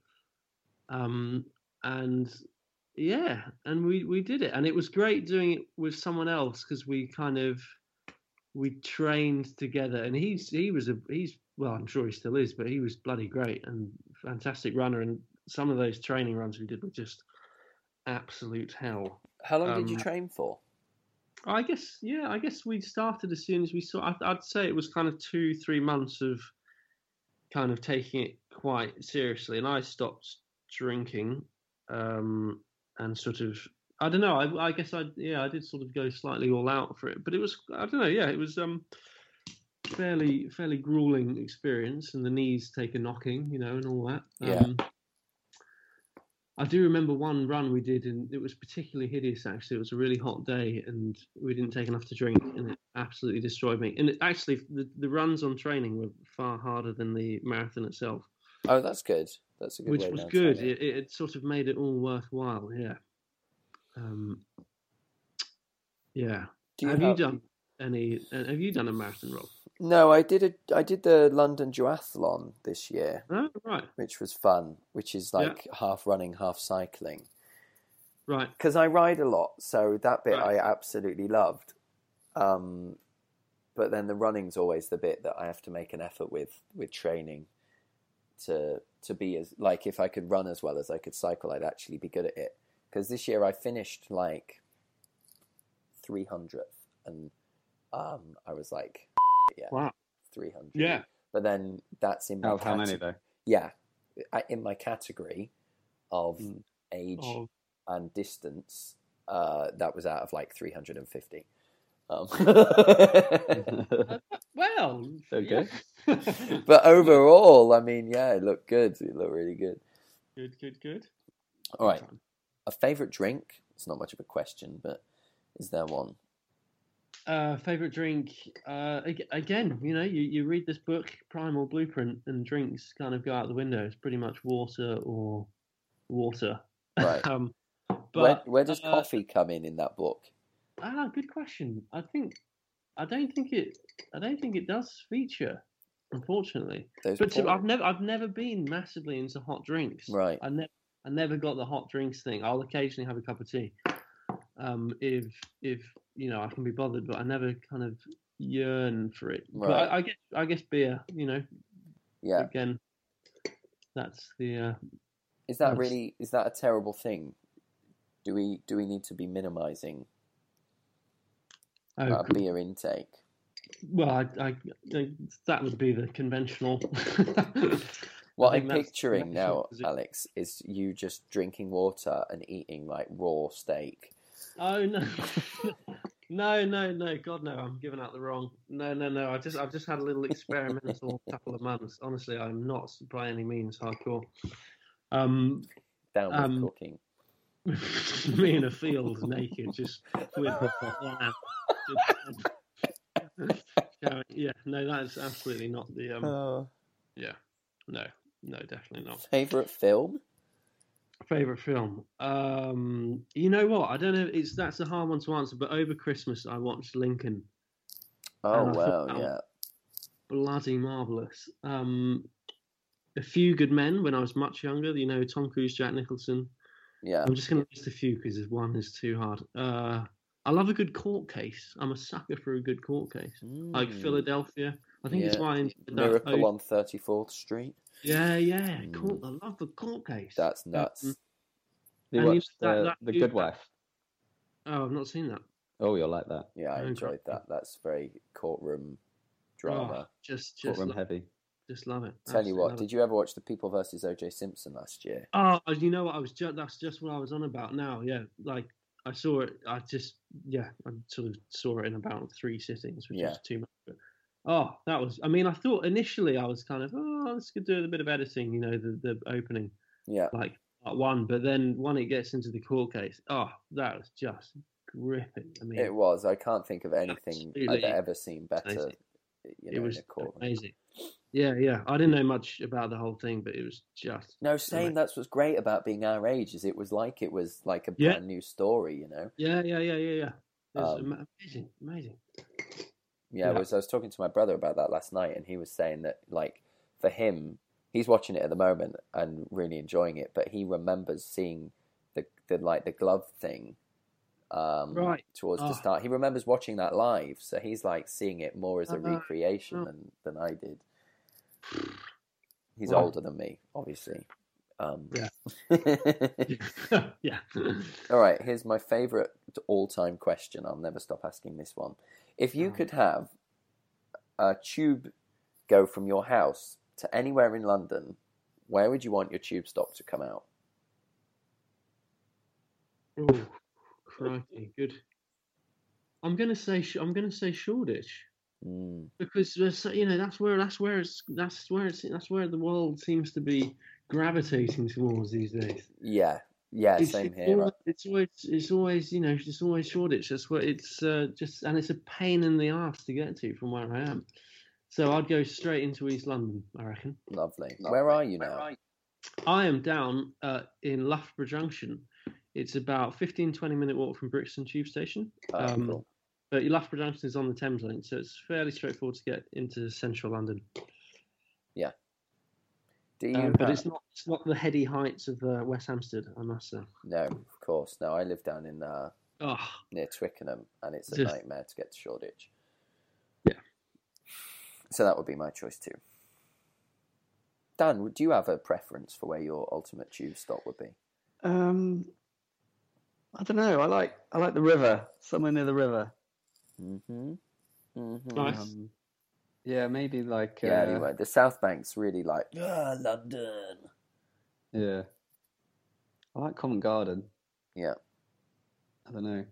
S4: And yeah, and we did it, and it was great doing it with someone else because we trained together, and he's well, I'm sure he still is, but he was bloody great and fantastic runner, and some of those training runs we did were just absolute hell.
S5: How long did you train for?
S4: I guess we started as soon as we saw. I'd say it was kind of 2-3 months of kind of taking it quite seriously, and I stopped drinking, and sort of, I don't know. I guess I did sort of go slightly all out for it, but it was, I don't know. Yeah, it was fairly grueling experience, and the knees take a knocking, you know, and all that.
S5: Yeah.
S4: I do remember one run we did, and it was particularly hideous, actually. It was a really hot day, and we didn't take enough to drink, and it absolutely destroyed me. And actually, the runs on training were far harder than the marathon itself.
S5: Oh, that's good. That's a good way.
S4: Which was good. It sort of made it all worthwhile, yeah. Yeah.
S5: Do you
S4: Have
S5: have-
S4: you done any? Have you done a marathon, Rob?
S5: No, I did the London Duathlon this year,
S4: Oh, right,
S5: which was fun, which is like half running, half cycling.
S4: right.
S5: Because I ride a lot, so that bit
S4: Right.
S5: I absolutely loved. But then the running's always the bit that I have to make an effort with training to be as, like, if I could run as well as I could cycle, I'd actually be good at it. Because this year I finished like 300th, and I was like, yeah,
S4: Wow.
S5: 300.
S4: Yeah.
S5: But then that's in my
S6: How many though?
S5: Yeah, in my category of age
S4: Oh.
S5: and distance, that was out of like 350.
S4: Well,
S6: Okay.
S4: yeah.
S5: But overall, I mean, yeah, it looked good. It looked really good.
S4: Good.
S5: All right, a favorite drink? It's not much of a question, but is there one?
S4: Favorite drink? Again, you read this book, Primal Blueprint, and drinks kind of go out the window. It's pretty much water or water.
S5: Right.
S4: But
S5: where does coffee come in that book?
S4: Good question. I don't think it does feature, unfortunately.
S5: Those
S4: But
S5: pour-
S4: I've never been massively into hot drinks.
S5: Right.
S4: I never got the hot drinks thing. I'll occasionally have a cup of tea, if I can be bothered. But I never kind of yearn for it.
S5: Right.
S4: But I guess beer.
S5: Yeah.
S4: Again, that's the.
S5: Is that a terrible thing? Do we need to be minimizing our beer intake?
S4: Well, I that would be the conventional.
S5: What
S4: I
S5: I'm
S4: think that's
S5: picturing now,
S4: conventional, is it?
S5: Alex, is you just drinking water and eating like raw steak.
S4: Oh no. No, God no! I'm giving out the wrong. No. I've just had a little experimental couple of months. Honestly, I'm not by any means hardcore.
S5: Down with cooking.
S4: Me in a field, naked, just with yeah. No, that's absolutely not the Yeah, no, definitely not.
S5: Favorite film?
S4: Favorite film? You know what? I don't know. That's a hard one to answer. But over Christmas, I watched Lincoln.
S5: Oh
S4: And I
S5: wow,
S4: thought that
S5: yeah.
S4: Bloody marvelous. A Few Good Men when I was much younger. Tom Cruise, Jack Nicholson.
S5: Yeah.
S4: I'm just going to list a few because one is too hard. I love a good court case. I'm a sucker for a good court case, like Philadelphia. I think it's
S5: Yeah.
S4: why I enjoyed that.
S5: Miracle on 34th Street.
S4: Yeah. Court. I love the court case.
S5: That's nuts.
S6: You
S4: And you-
S6: watched
S4: that
S6: The
S4: dude-
S6: Good Wife.
S4: Oh, I've not seen that.
S6: Oh, you'll like that.
S5: Yeah, I
S4: Okay.
S5: enjoyed that. That's very courtroom drama.
S4: Oh, just
S6: Courtroom
S4: love,
S6: heavy.
S4: just love it.
S5: Tell you
S4: Absolutely
S5: what,
S4: love it.
S5: did you ever watch The People versus O.J. Simpson last year?
S4: Oh, you know what? That's just what I was on about now. Yeah, like I saw it. I sort of saw it in about 3 sittings, which
S5: Yeah.
S4: was too much. But, that was. I mean, I thought initially I was kind of, this could do a bit of editing. The opening,
S5: Yeah.
S4: like part one. But then when it gets into the court case, that was just gripping. I mean,
S5: It was. I can't think of anything
S4: Absolutely
S5: I've ever seen better.
S4: amazing. It was
S5: in a courtroom.
S4: amazing. Yeah. I didn't know much about the whole thing, but it was just.
S5: No, same. That's what's great about being our age is it was like a
S4: Yeah.
S5: brand new story.
S4: Yeah. It was amazing.
S5: Yeah, I was talking to my brother about that last night, and he was saying that, like, for him, he's watching it at the moment and really enjoying it, but he remembers seeing the glove thing
S4: Right.
S5: towards the start. He remembers watching that live, so he's like seeing it more as a recreation than I did. He's
S4: Wow.
S5: older than me, obviously.
S4: Yeah. Yeah.
S5: All right, here's my favourite all-time question. I'll never stop asking this one. If you could have a tube go from your house to anywhere in London, where would you want your tube stop to come out?
S4: Oh, crikey, good. I'm gonna say Shoreditch because that's where the world seems to be gravitating towards these days.
S5: Yeah, same here.
S4: It's always Shoreditch. That's where it's and it's a pain in the arse to get to from where I am. So I'd go straight into East London, I reckon.
S5: Lovely. Where are you now?
S4: I am down in Loughborough Junction It's about 15-20 minute walk from Brixton Tube Station.
S5: Cool.
S4: But Loughborough Junction is on the Thames Link, so it's fairly straightforward to get into central London.
S5: Yeah. Do you?
S4: But it's not the heady heights of West Hampstead, I must say.
S5: No, of course. No, I live down in
S4: Oh,
S5: near Twickenham, and it's a
S4: Just-
S5: nightmare to get to Shoreditch.
S4: Yeah.
S5: So that would be my choice too. Dan, do you have a preference for where your ultimate tube stop would be?
S6: I don't know. I like the river. Somewhere near the river.
S5: Mm-hmm. Mm-hmm.
S4: nice.
S6: Yeah, maybe like.
S5: Yeah, anyway, the South Bank's really like, London.
S6: Yeah. I like Covent Garden.
S5: Yeah.
S6: I don't know.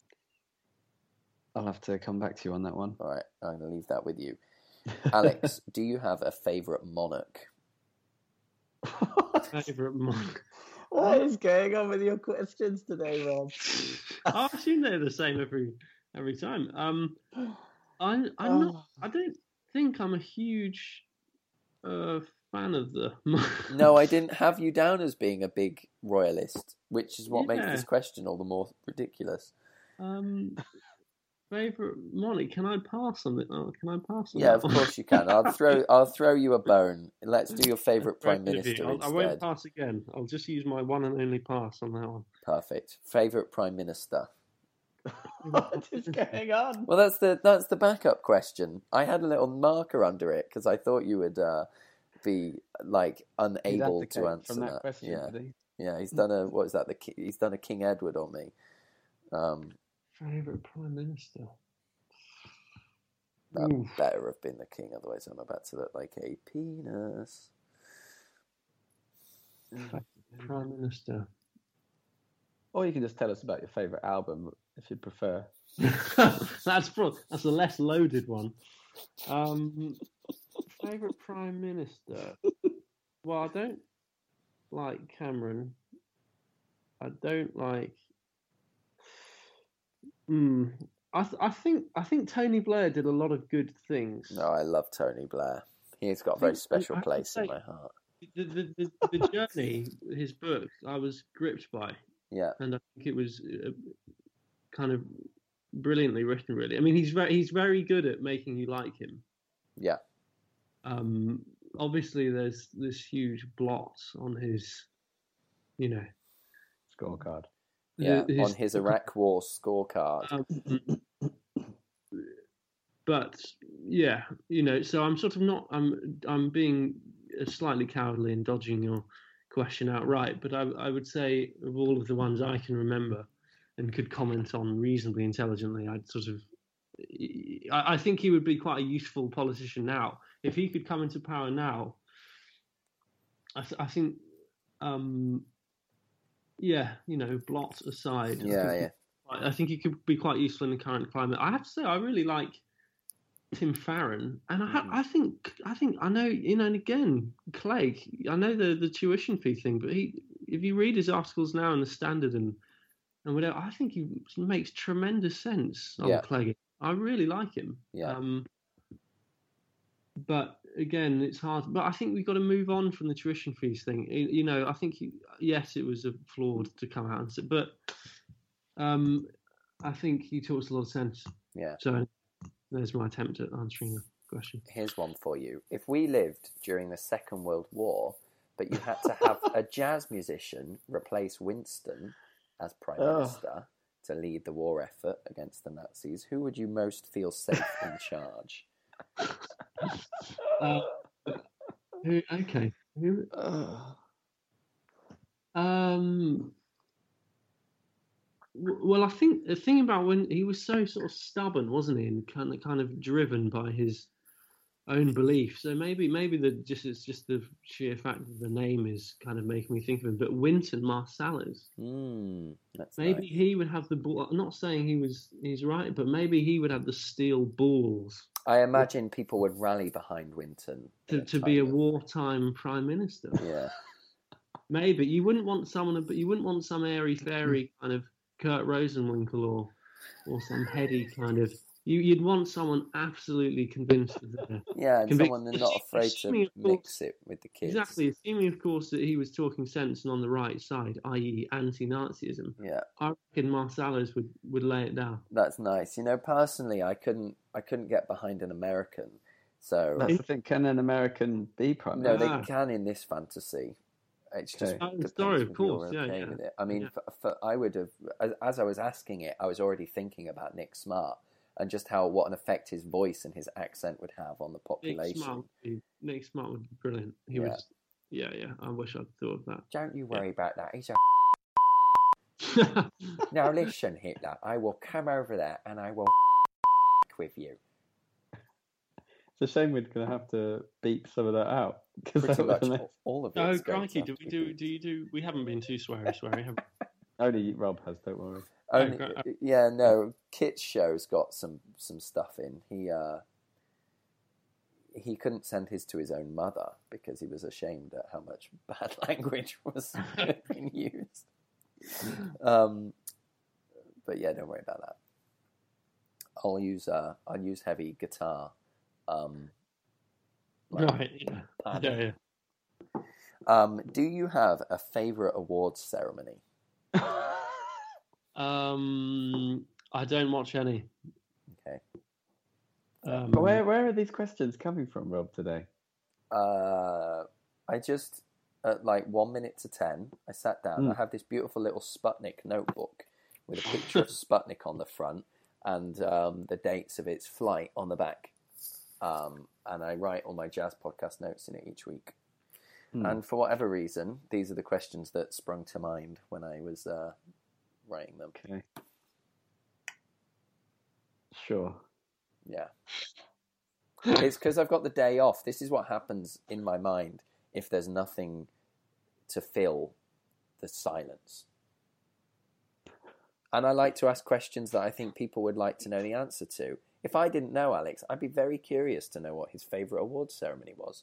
S6: I'll have to come back to you on that one.
S5: All right, I'm going to leave that with you. Alex, do you have a favourite monarch?
S4: Favourite monk.
S6: What is going on with your questions today, Rob?
S4: I assume they're the same every time. I'm not. I don't think I'm a huge fan of the.
S5: No, I didn't have you down as being a big royalist, which is what makes
S4: Yeah.
S5: this question all the more ridiculous.
S4: Favorite monarch? Can I pass on it? Oh, can I pass on
S5: Yeah,
S4: that
S5: of
S4: one?
S5: course you can. I'll throw you a bone. Let's do your favourite prime
S4: Great of you.
S5: minister
S4: I won't
S5: instead.
S4: pass again. I'll just use my one and only pass on that one.
S5: Perfect. Favourite prime minister.
S6: What is going on?
S5: Well, that's the backup question. I had a little marker under it because I thought you would be like
S6: He'd
S5: unable
S6: abdicate
S5: to answer
S6: from that question,
S5: Yeah,
S6: did he?
S5: yeah. He's done a what is that? He's done a King Edward on me.
S4: Favorite prime minister?
S5: That
S4: Oof.
S5: better have been the king, otherwise I'm about to look like a penis.
S4: Prime minister.
S6: Or you can just tell us about your favourite album if you prefer.
S4: That's a less loaded one. Favorite prime minister? Well, I don't like Cameron. I don't like. I think Tony Blair did a lot of good things.
S5: No, I love Tony Blair. He's got a very special
S4: I have to
S5: place in
S4: say-
S5: my heart.
S4: The journey, his book, I was gripped by,
S5: Yeah,
S4: and I think it was kind of brilliantly written. Really, I mean, he's very good at making you like him.
S5: yeah,
S4: Obviously, there's this huge blot on his,
S6: Scorecard.
S5: yeah. On his Iraq War scorecard.
S4: But yeah, so I'm sort of not. I'm being slightly cowardly and dodging your question outright. But I would say of all of the ones I can remember and could comment on reasonably intelligently, I think he would be quite a useful politician now if he could come into power now. I think, blot aside. I think he could be quite useful in the current climate. I have to say, I really like Tim Farron, and I think I know, and again, Clegg. I know the tuition fee thing, but if you read his articles now in the Standard and whatever, I think he makes tremendous sense on Clegg. I really like him.
S5: Yeah.
S4: But again, it's hard. But I think we've got to move on from the tuition fees thing. I think yes, it was flawed to come out and say, but I think he talks a lot of sense.
S5: Yeah.
S4: So there's my attempt at answering the question.
S5: Here's one for you. If we lived during the Second World War, but you had to have a jazz musician replace Winston as Prime Minister to lead the war effort against the Nazis, who would you most feel safe in charge?
S4: Okay. Well, I think the thing about when he was so sort of stubborn, wasn't he, and kind of driven by his own belief. So maybe it's just the sheer fact that the name is kind of making me think of him. But Wynton Marsalis,
S5: That's
S4: maybe
S5: nice.
S4: he would have the ball. I'm not saying he's right, but maybe he would have the steel balls
S5: I imagine people would rally behind Wynton
S4: to be a wartime prime minister.
S5: Yeah,
S4: Maybe you wouldn't want someone, but you wouldn't want some airy fairy kind of Kurt Rosenwinkel or some heady kind of You'd want someone absolutely convinced of their
S5: Yeah, and
S4: convic-
S5: someone not afraid
S4: assuming,
S5: to
S4: of course,
S5: mix it with the kids.
S4: Exactly, assuming, of course, that he was talking sense and on the right side, i.e., anti-Nazism.
S5: Yeah,
S4: I reckon Marsalis would lay it down.
S5: that's nice. Personally, I couldn't get behind an American. So
S6: That's the thing. Can an American be prime
S5: no,
S6: minister?
S5: they can in this fantasy. It's just
S6: Okay.
S5: depends
S4: Sorry, of
S5: whether
S4: course,
S5: you're
S4: yeah,
S5: okay
S4: yeah.
S5: with it. I mean,
S4: Yeah.
S5: I would have, as I was asking it, I was already thinking about Nick Smart and just what an effect his voice and his accent would have on the population.
S4: Nick Smart would be brilliant. He
S5: Yeah.
S4: was. Yeah. I wish I'd thought of that.
S5: Don't you worry about that. He's a now listen, Hitler. I will come over there and I will with you.
S6: It's a shame we're going to have to beep some of that out. 'Cause
S5: Pretty
S6: that was
S5: much
S6: amazing.
S5: all of it.
S4: Oh crikey! Do you do? We haven't been too sweary, have we?
S6: Only Rob has, don't worry.
S5: Only,
S4: Oh,
S5: yeah, no. Kit's show's got some stuff in. He couldn't send his to his own mother because he was ashamed at how much bad language was being used. But yeah, don't worry about that. I'll use heavy guitar.
S4: Right. Yeah.
S5: padding.
S4: Yeah.
S5: Do you have a favourite awards ceremony?
S4: I don't watch any.
S5: Okay.
S6: But where are these questions coming from, Rob, today?
S5: I just at like 1 minute to 10, I sat down. I have this beautiful little Sputnik notebook with a picture of Sputnik on the front and the dates of its flight on the back. And I write all my jazz podcast notes in it each week. And for whatever reason, these are the questions that sprung to mind when I was writing them.
S6: Okay. Sure.
S5: Yeah. It's because I've got the day off. This is what happens in my mind if there's nothing to fill the silence. And I like to ask questions that I think people would like to know the answer to. If I didn't know Alex, I'd be very curious to know what his favourite awards ceremony was.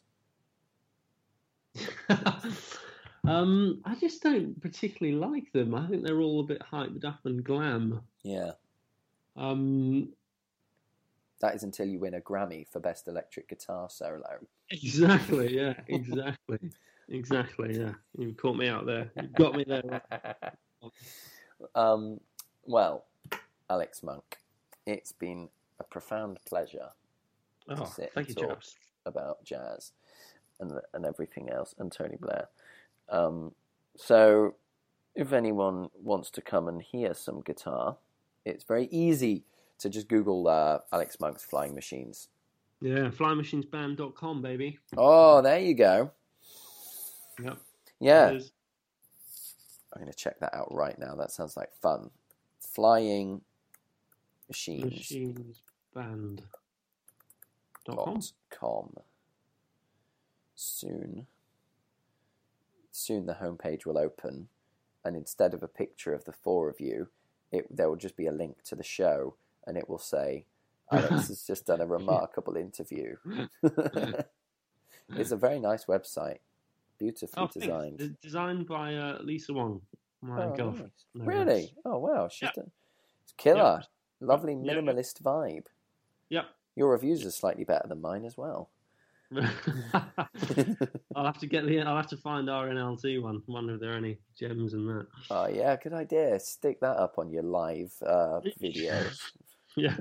S4: I just don't particularly like them. I think they're all a bit hyped up and glam.
S5: Yeah. That is until you win a Grammy for Best Electric Guitar Solo.
S4: Exactly, yeah, exactly, yeah. You caught me out there. You got me there.
S5: Well, Alex Monk, it's been a profound pleasure to sit
S4: thank
S5: and
S4: you,
S5: talk
S4: chaps.
S5: about jazz and everything else, and Tony Blair. So, if anyone wants to come and hear some guitar, it's very easy to just Google Alex Monk's Flying Machines.
S4: Yeah, flymachinesband.com, baby.
S5: Oh, there you go.
S4: Yep.
S5: Yeah.
S4: It is.
S5: I'm going to check that out right now. That sounds like fun. Flying Machines.
S4: Machinesband.com.
S5: Soon the homepage will open, and instead of a picture of the four of you, there will just be a link to the show, and it will say, Alex has just done a remarkable interview. It's a very nice website, beautifully designed.
S4: It's designed by Lisa Wong. My girlfriend.
S5: Nice.
S4: No,
S5: Really?
S4: yes.
S5: Oh wow, she's done. It's killer.
S4: Yep.
S5: Lovely
S4: Yep.
S5: minimalist vibe.
S4: Yep.
S5: Your reviews are slightly better than mine as well.
S4: I'll have to find RNLT one. Wonder if there are any gems in that.
S5: Oh yeah, good idea. Stick that up on your live video.
S4: Yeah.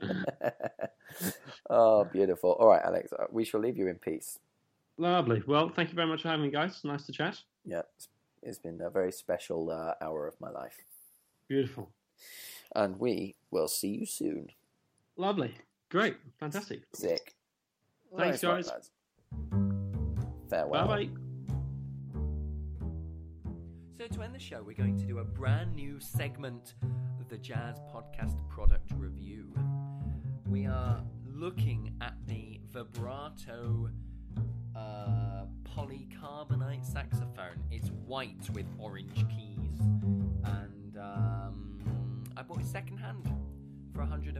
S5: Oh, beautiful. All right, Alex, we shall leave you in peace.
S4: Lovely. Well, thank you very much for having me, guys. Nice to chat.
S5: Yeah, it's been a very special hour of my life.
S4: Beautiful.
S5: And we will see you soon.
S4: Lovely. Great. Fantastic.
S5: Sick.
S4: Thanks,
S5: Nice one,
S4: guys.
S5: lads. Farewell.
S4: Bye-bye.
S1: So to end the show, we're going to do a brand new segment of the Jazz Podcast Product Review. We are looking at the vibrato polycarbonate saxophone. It's white with orange keys, and I bought it second hand for £150.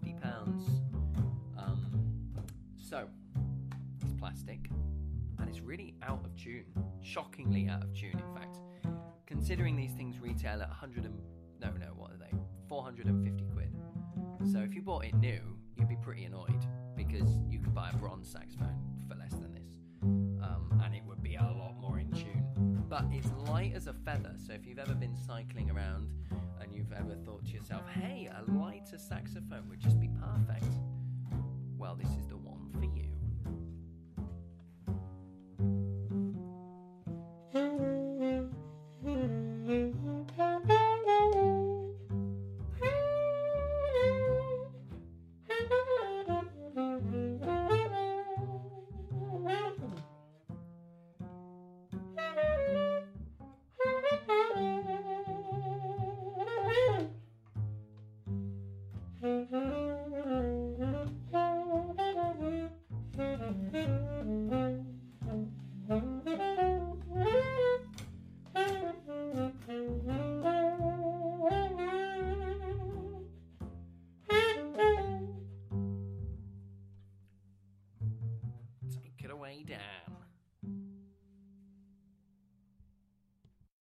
S1: So it's plastic, and it's really out of tune, shockingly out of tune, in fact. Considering these things retail at 450 quid. So if you bought it new, you'd be pretty annoyed because you could buy a bronze saxophone for less than this, and it would be a lot more in tune. But it's light as a feather, so if you've ever been cycling around and you've ever thought to yourself, hey, a lighter saxophone would just be perfect, well, this is the one for you.